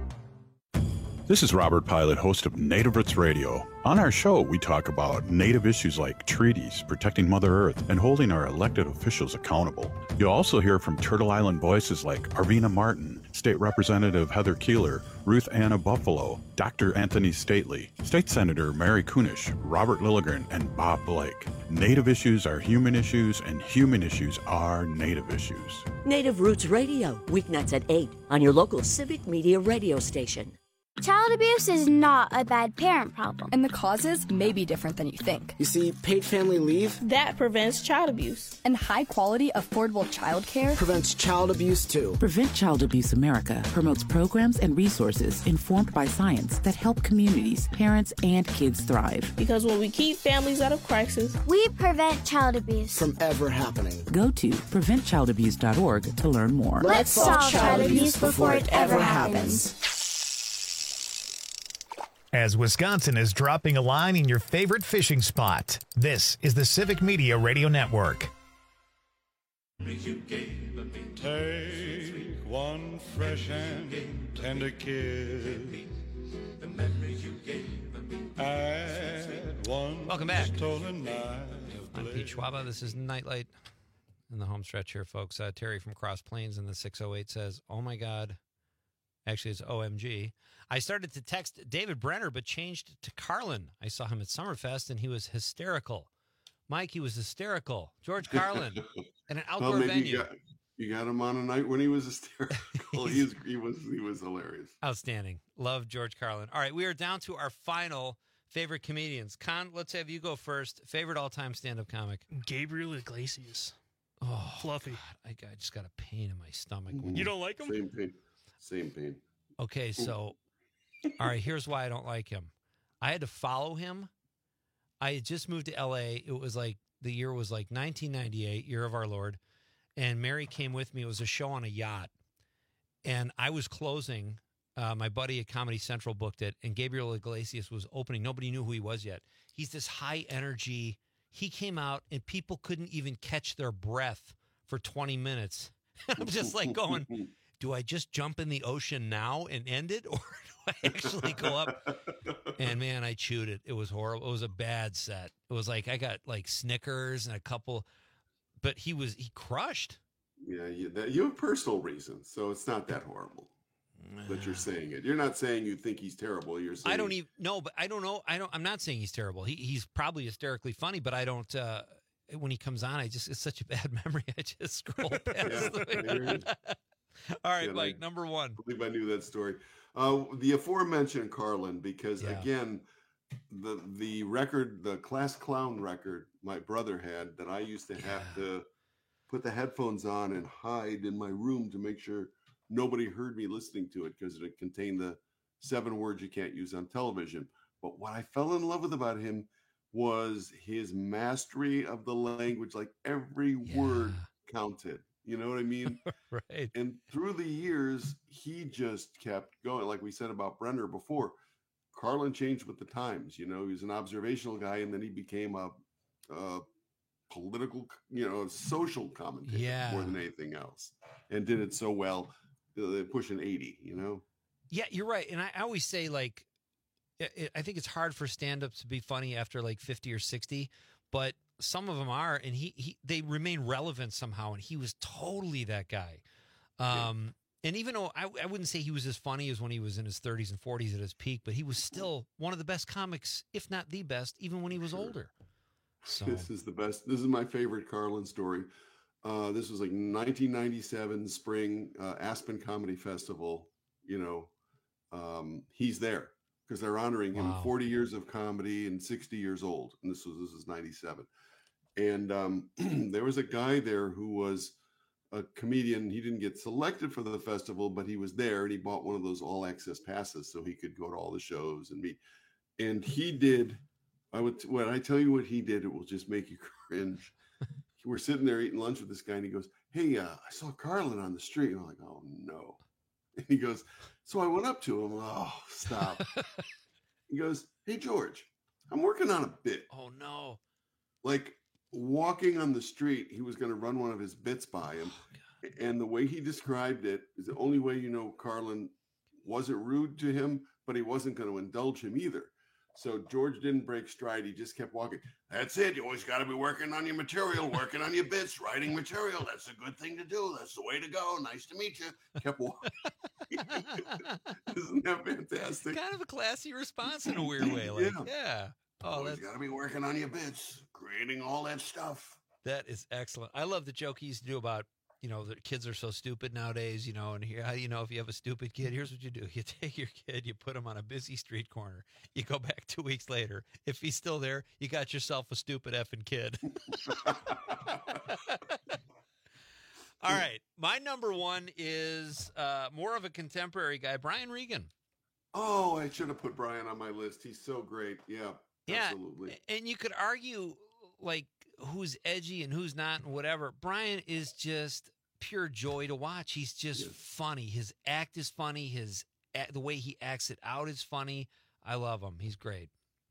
[SPEAKER 18] This is Robert Pilot, host of Native Roots Radio. On our show, we talk about Native issues like treaties, protecting Mother Earth, and holding our elected officials accountable. You'll also hear from Turtle Island voices like Arvina Martin, State Representative Heather Keeler, Ruth Anna Buffalo, Doctor Anthony Stately, State Senator Mary Kunish, Robert Lilligren, and Bob Blake. Native issues are human issues, and human issues are Native issues.
[SPEAKER 13] Native Roots Radio, weeknights at eight on your local Civic Media radio station.
[SPEAKER 19] Child abuse is not a bad parent problem. And the causes may be different than you think.
[SPEAKER 20] You see, paid family leave?
[SPEAKER 19] That prevents child abuse. And high-quality, affordable child care
[SPEAKER 20] Prevents child abuse, too.
[SPEAKER 21] Prevent Child Abuse America promotes programs and resources informed by science that help communities, parents, and kids thrive.
[SPEAKER 19] Because when we keep families out of crisis, we prevent child abuse.
[SPEAKER 20] From ever happening.
[SPEAKER 21] Go to prevent child abuse dot org to learn more.
[SPEAKER 19] Let's solve child abuse before it ever happens.
[SPEAKER 32] As Wisconsin is dropping a line in your favorite fishing spot, this is the Civic Media Radio Network.
[SPEAKER 27] Take one fresh and tender kiss. Add one
[SPEAKER 22] Welcome back.
[SPEAKER 27] stolen night.
[SPEAKER 22] I'm Pete Schwaba. This is Nightlight in the home stretch here, folks. Uh, Terry from Cross Plains in the six oh eight says, oh my God. Actually, it's O M G. I started to text David Brenner, but changed to Carlin. I saw him at Summerfest, and he was hysterical. Mike, he was hysterical. George Carlin at an outdoor
[SPEAKER 3] well, maybe
[SPEAKER 22] venue.
[SPEAKER 3] You got, you got him on a night when he was hysterical. he, was, he was he was hilarious.
[SPEAKER 22] Outstanding. Love George Carlin. All right, we are down to our final favorite comedians. Con, let's have you go first. Favorite all-time stand-up comic?
[SPEAKER 23] Gabriel Iglesias.
[SPEAKER 22] Oh,
[SPEAKER 23] Fluffy.
[SPEAKER 22] God, I, I just got a pain in my stomach.
[SPEAKER 23] You don't like him?
[SPEAKER 3] Same pain. Same pain.
[SPEAKER 22] Okay, so, all right, here's why I don't like him. I had to follow him. I had just moved to L A. It was like, the year was like nineteen ninety-eight, year of our Lord. And Mary came with me. It was a show on a yacht. And I was closing. Uh, my buddy at Comedy Central booked it. And Gabriel Iglesias was opening. Nobody knew who he was yet. He's this high energy. He came out and people couldn't even catch their breath for twenty minutes. I'm just like going, do I just jump in the ocean now and end it? Or do I actually go up? And man, I chewed it. It was horrible. It was a bad set. It was like, I got like Snickers and a couple, but he was, he crushed.
[SPEAKER 3] Yeah, you, that, you have personal reasons, so it's not that horrible that you're saying it. You're not saying you think he's terrible. You're saying
[SPEAKER 22] I don't even know, but I don't know. I don't, I'm not saying he's terrible. He, he's probably hysterically funny, but I don't, uh, when he comes on, I just, it's such a bad memory. I just scroll past the All right, yeah, Mike, I, number one.
[SPEAKER 3] I believe I knew that story. Uh, the aforementioned Carlin, because yeah. again, the the record, the Class Clown record my brother had that I used to have yeah. to put the headphones on and hide in my room to make sure nobody heard me listening to it because it contained the seven words you can't use on television. But what I fell in love with about him was his mastery of the language. Like every yeah. word counted. You know what I mean?
[SPEAKER 22] Right.
[SPEAKER 3] And through the years, he just kept going. Like we said about Brenner before, Carlin changed with the times. You know, he was an observational guy, and then he became a, a political, you know, social commentator
[SPEAKER 22] Yeah.
[SPEAKER 3] more than anything else, and did it so well, uh, pushing eighty. You know.
[SPEAKER 22] Yeah, you're right. And I, I always say, like, I, I think it's hard for stand-ups to be funny after like fifty or sixty, but some of them are, and he, he they remain relevant somehow, and he was totally that guy. Um, yeah. And even though I, I wouldn't say he was as funny as when he was in his thirties and forties at his peak, but he was still one of the best comics, if not the best, even when he was older. So
[SPEAKER 3] This is the best. This is my favorite Carlin story. Uh, this was like nineteen ninety-seven spring, uh, Aspen Comedy Festival. You know, um, he's there because they're honoring him
[SPEAKER 22] Wow.
[SPEAKER 3] forty years of comedy and sixty years old. And this was this is ninety-seven. And um, there was a guy there who was a comedian. He didn't get selected for the festival, but he was there, and he bought one of those all access passes so he could go to all the shows and meet. And he did. I would when I tell you what he did, it will just make you cringe. We're sitting there eating lunch with this guy, and he goes, "Hey, uh, I saw Carlin on the street." And I'm like, "Oh no!" And he goes, "So I went up to him. Oh, stop!" He goes, "Hey, George, I'm working on a bit."
[SPEAKER 22] Oh no!
[SPEAKER 3] Like walking on the street, he was going to run one of his bits by him, oh, and the way he described it is the only way you know Carlin wasn't rude to him, but he wasn't going to indulge him either. So George didn't break stride. He just kept walking. "That's it. You always got to be working on your material, working on your bits, writing material. That's a good thing to do. That's the way to go. Nice to meet you." Kept walking. Isn't that fantastic?
[SPEAKER 22] Kind of a classy response in a weird way. Like, yeah.
[SPEAKER 3] yeah.
[SPEAKER 22] Oh,
[SPEAKER 3] always
[SPEAKER 22] that's
[SPEAKER 3] got to be working on your bits, creating all that stuff.
[SPEAKER 22] That is excellent. I love the joke he used to do about, you know, the kids are so stupid nowadays, you know, and here, you know, if you have a stupid kid, here's what you do. You take your kid, you put him on a busy street corner. You go back two weeks later. If he's still there, you got yourself a stupid effing kid. All right. My number one is uh, more of a contemporary guy, Brian Regan.
[SPEAKER 3] Oh, I should have put Brian on my list. He's so great. Yeah,
[SPEAKER 22] yeah,
[SPEAKER 3] absolutely.
[SPEAKER 22] And you could argue, like, who's edgy and who's not and whatever. Brian is just pure joy to watch. He's just yes. funny. His act is funny. His the way he acts it out is funny. I love him. He's great.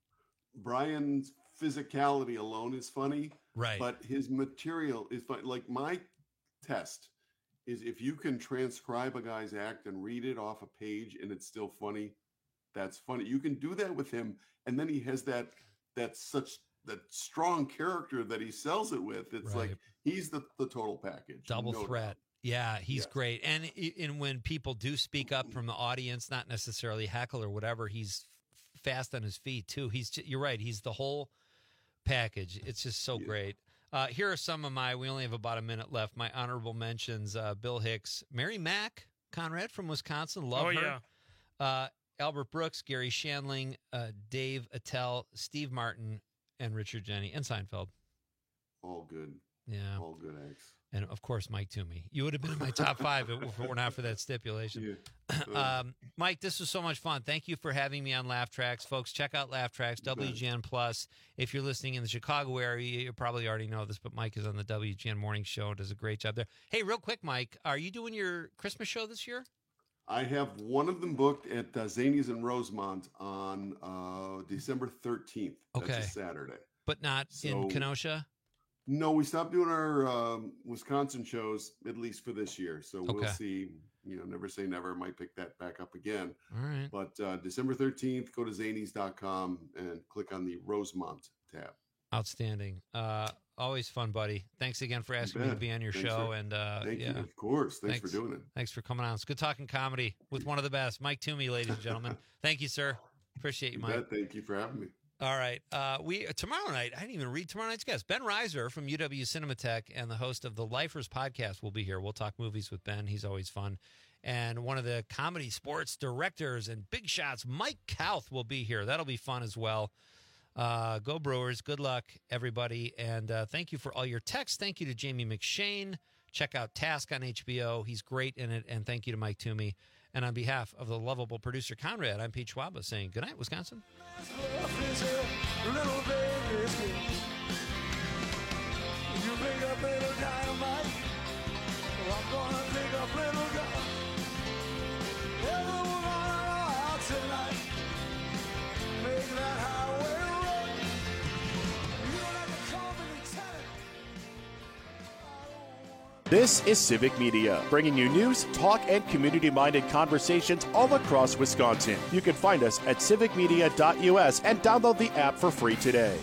[SPEAKER 3] Brian's physicality alone is funny.
[SPEAKER 22] Right.
[SPEAKER 3] But his material is funny. Like my test is if you can transcribe a guy's act and read it off a page and it's still funny, that's funny. You can do that with him. And then he has that, that such that strong character that he sells it with. It's
[SPEAKER 22] right.
[SPEAKER 3] like he's the, the total package.
[SPEAKER 22] Double
[SPEAKER 3] no
[SPEAKER 22] threat.
[SPEAKER 3] doubt.
[SPEAKER 22] Yeah, he's
[SPEAKER 3] yes.
[SPEAKER 22] great. And and when people do speak up from the audience, not necessarily heckle or whatever, he's fast on his feet too. He's just, you're right. He's the whole package. It's just so yeah. great. Uh, here are some of my, we only have about a minute left. My honorable mentions, uh, Bill Hicks, Mary Mack, Conrad from Wisconsin. Love
[SPEAKER 23] oh,
[SPEAKER 22] her.
[SPEAKER 23] Yeah.
[SPEAKER 22] Uh, Albert Brooks, Gary Shandling, uh, Dave Attell, Steve Martin, and Richard Jenny, and Seinfeld.
[SPEAKER 3] All good.
[SPEAKER 22] Yeah.
[SPEAKER 3] All good acts.
[SPEAKER 22] And, of course, Mike Toomey. You would have been in my top five if it were not for that stipulation. Yeah. um, Mike, this was so much fun. Thank you for having me on Laugh Tracks. Folks, check out Laugh Tracks, W G N Plus. If you're listening in the Chicago area, you probably already know this, but Mike is on the W G N Morning Show and does a great job there. Hey, real quick, Mike, are you doing your Christmas show this year?
[SPEAKER 3] I have one of them booked at uh, Zanies in Rosemont on uh, December thirteenth. That's
[SPEAKER 22] okay.
[SPEAKER 3] a Saturday.
[SPEAKER 22] But not so, in Kenosha?
[SPEAKER 3] No, we stopped doing our um, Wisconsin shows, at least for this year. So
[SPEAKER 22] okay.
[SPEAKER 3] we'll see. You know, never say never. Might pick that back up again.
[SPEAKER 22] All right.
[SPEAKER 3] But uh, December thirteenth, go to zanies dot com and click on the Rosemont tab.
[SPEAKER 22] Outstanding. Uh, always fun, buddy. Thanks again for asking me to be on your
[SPEAKER 3] Thanks
[SPEAKER 22] show.
[SPEAKER 3] For,
[SPEAKER 22] and uh,
[SPEAKER 3] thank
[SPEAKER 22] yeah.
[SPEAKER 3] you. Of course. Thanks,
[SPEAKER 22] Thanks
[SPEAKER 3] for doing it.
[SPEAKER 22] Thanks for coming on. It's good talking comedy with one of the best, Mike Toomey, ladies and gentlemen. Thank you, sir. Appreciate you,
[SPEAKER 3] you
[SPEAKER 22] Mike.
[SPEAKER 3] Bet. Thank you for having me.
[SPEAKER 22] All right. Uh, we tomorrow night, I didn't even read tomorrow night's guest. Ben Reiser from U W Cinematheque and the host of the Lifers podcast will be here. We'll talk movies with Ben. He's always fun. And one of the comedy sports directors and big shots, Mike Kauth, will be here. That'll be fun as well. Uh, go Brewers. Good luck, everybody. And uh, thank you for all your texts. Thank you to Jamie McShane. Check out Task on H B O. He's great in it. And thank you to Mike Toomey. And on behalf of the lovable producer, Conrad, I'm Pete Schwaba saying good night, Wisconsin.
[SPEAKER 27] Little baby, you pick up little dynamite.
[SPEAKER 1] This is Civic Media, bringing you news, talk, and community-minded conversations all across Wisconsin. You can find us at civic media dot U S and download the app for free today.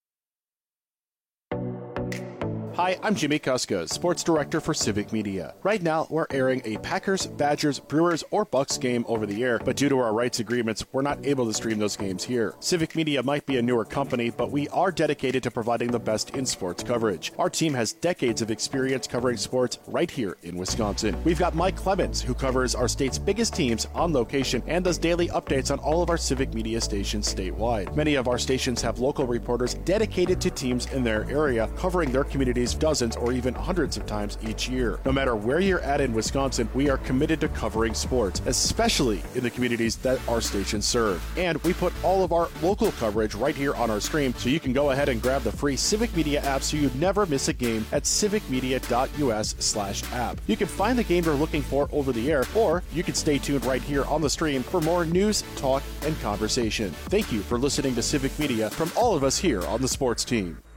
[SPEAKER 1] Hi, I'm Jimmy Kuska, Sports Director for Civic Media. Right now, we're airing a Packers, Badgers, Brewers, or Bucks game over the air, but due to our rights agreements, we're not able to stream those games here. Civic Media might be a newer company, but we are dedicated to providing the best in sports coverage. Our team has decades of experience covering sports right here in Wisconsin. We've got Mike Clemens, who covers our state's biggest teams on location and does daily updates on all of our Civic Media stations statewide. Many of our stations have local reporters dedicated to teams in their area, covering their communities dozens or even hundreds of times each year. No matter where you're at in Wisconsin, we are committed to covering sports, especially in the communities that our stations serve. And we put all of our local coverage right here on our stream, so you can go ahead and grab the free Civic Media app so you never miss a game at civic media dot U S slash app. You can find the game you're looking for over the air, or you can stay tuned right here on the stream for more news, talk, and conversation. Thank you for listening to Civic Media from all of us here on the sports team.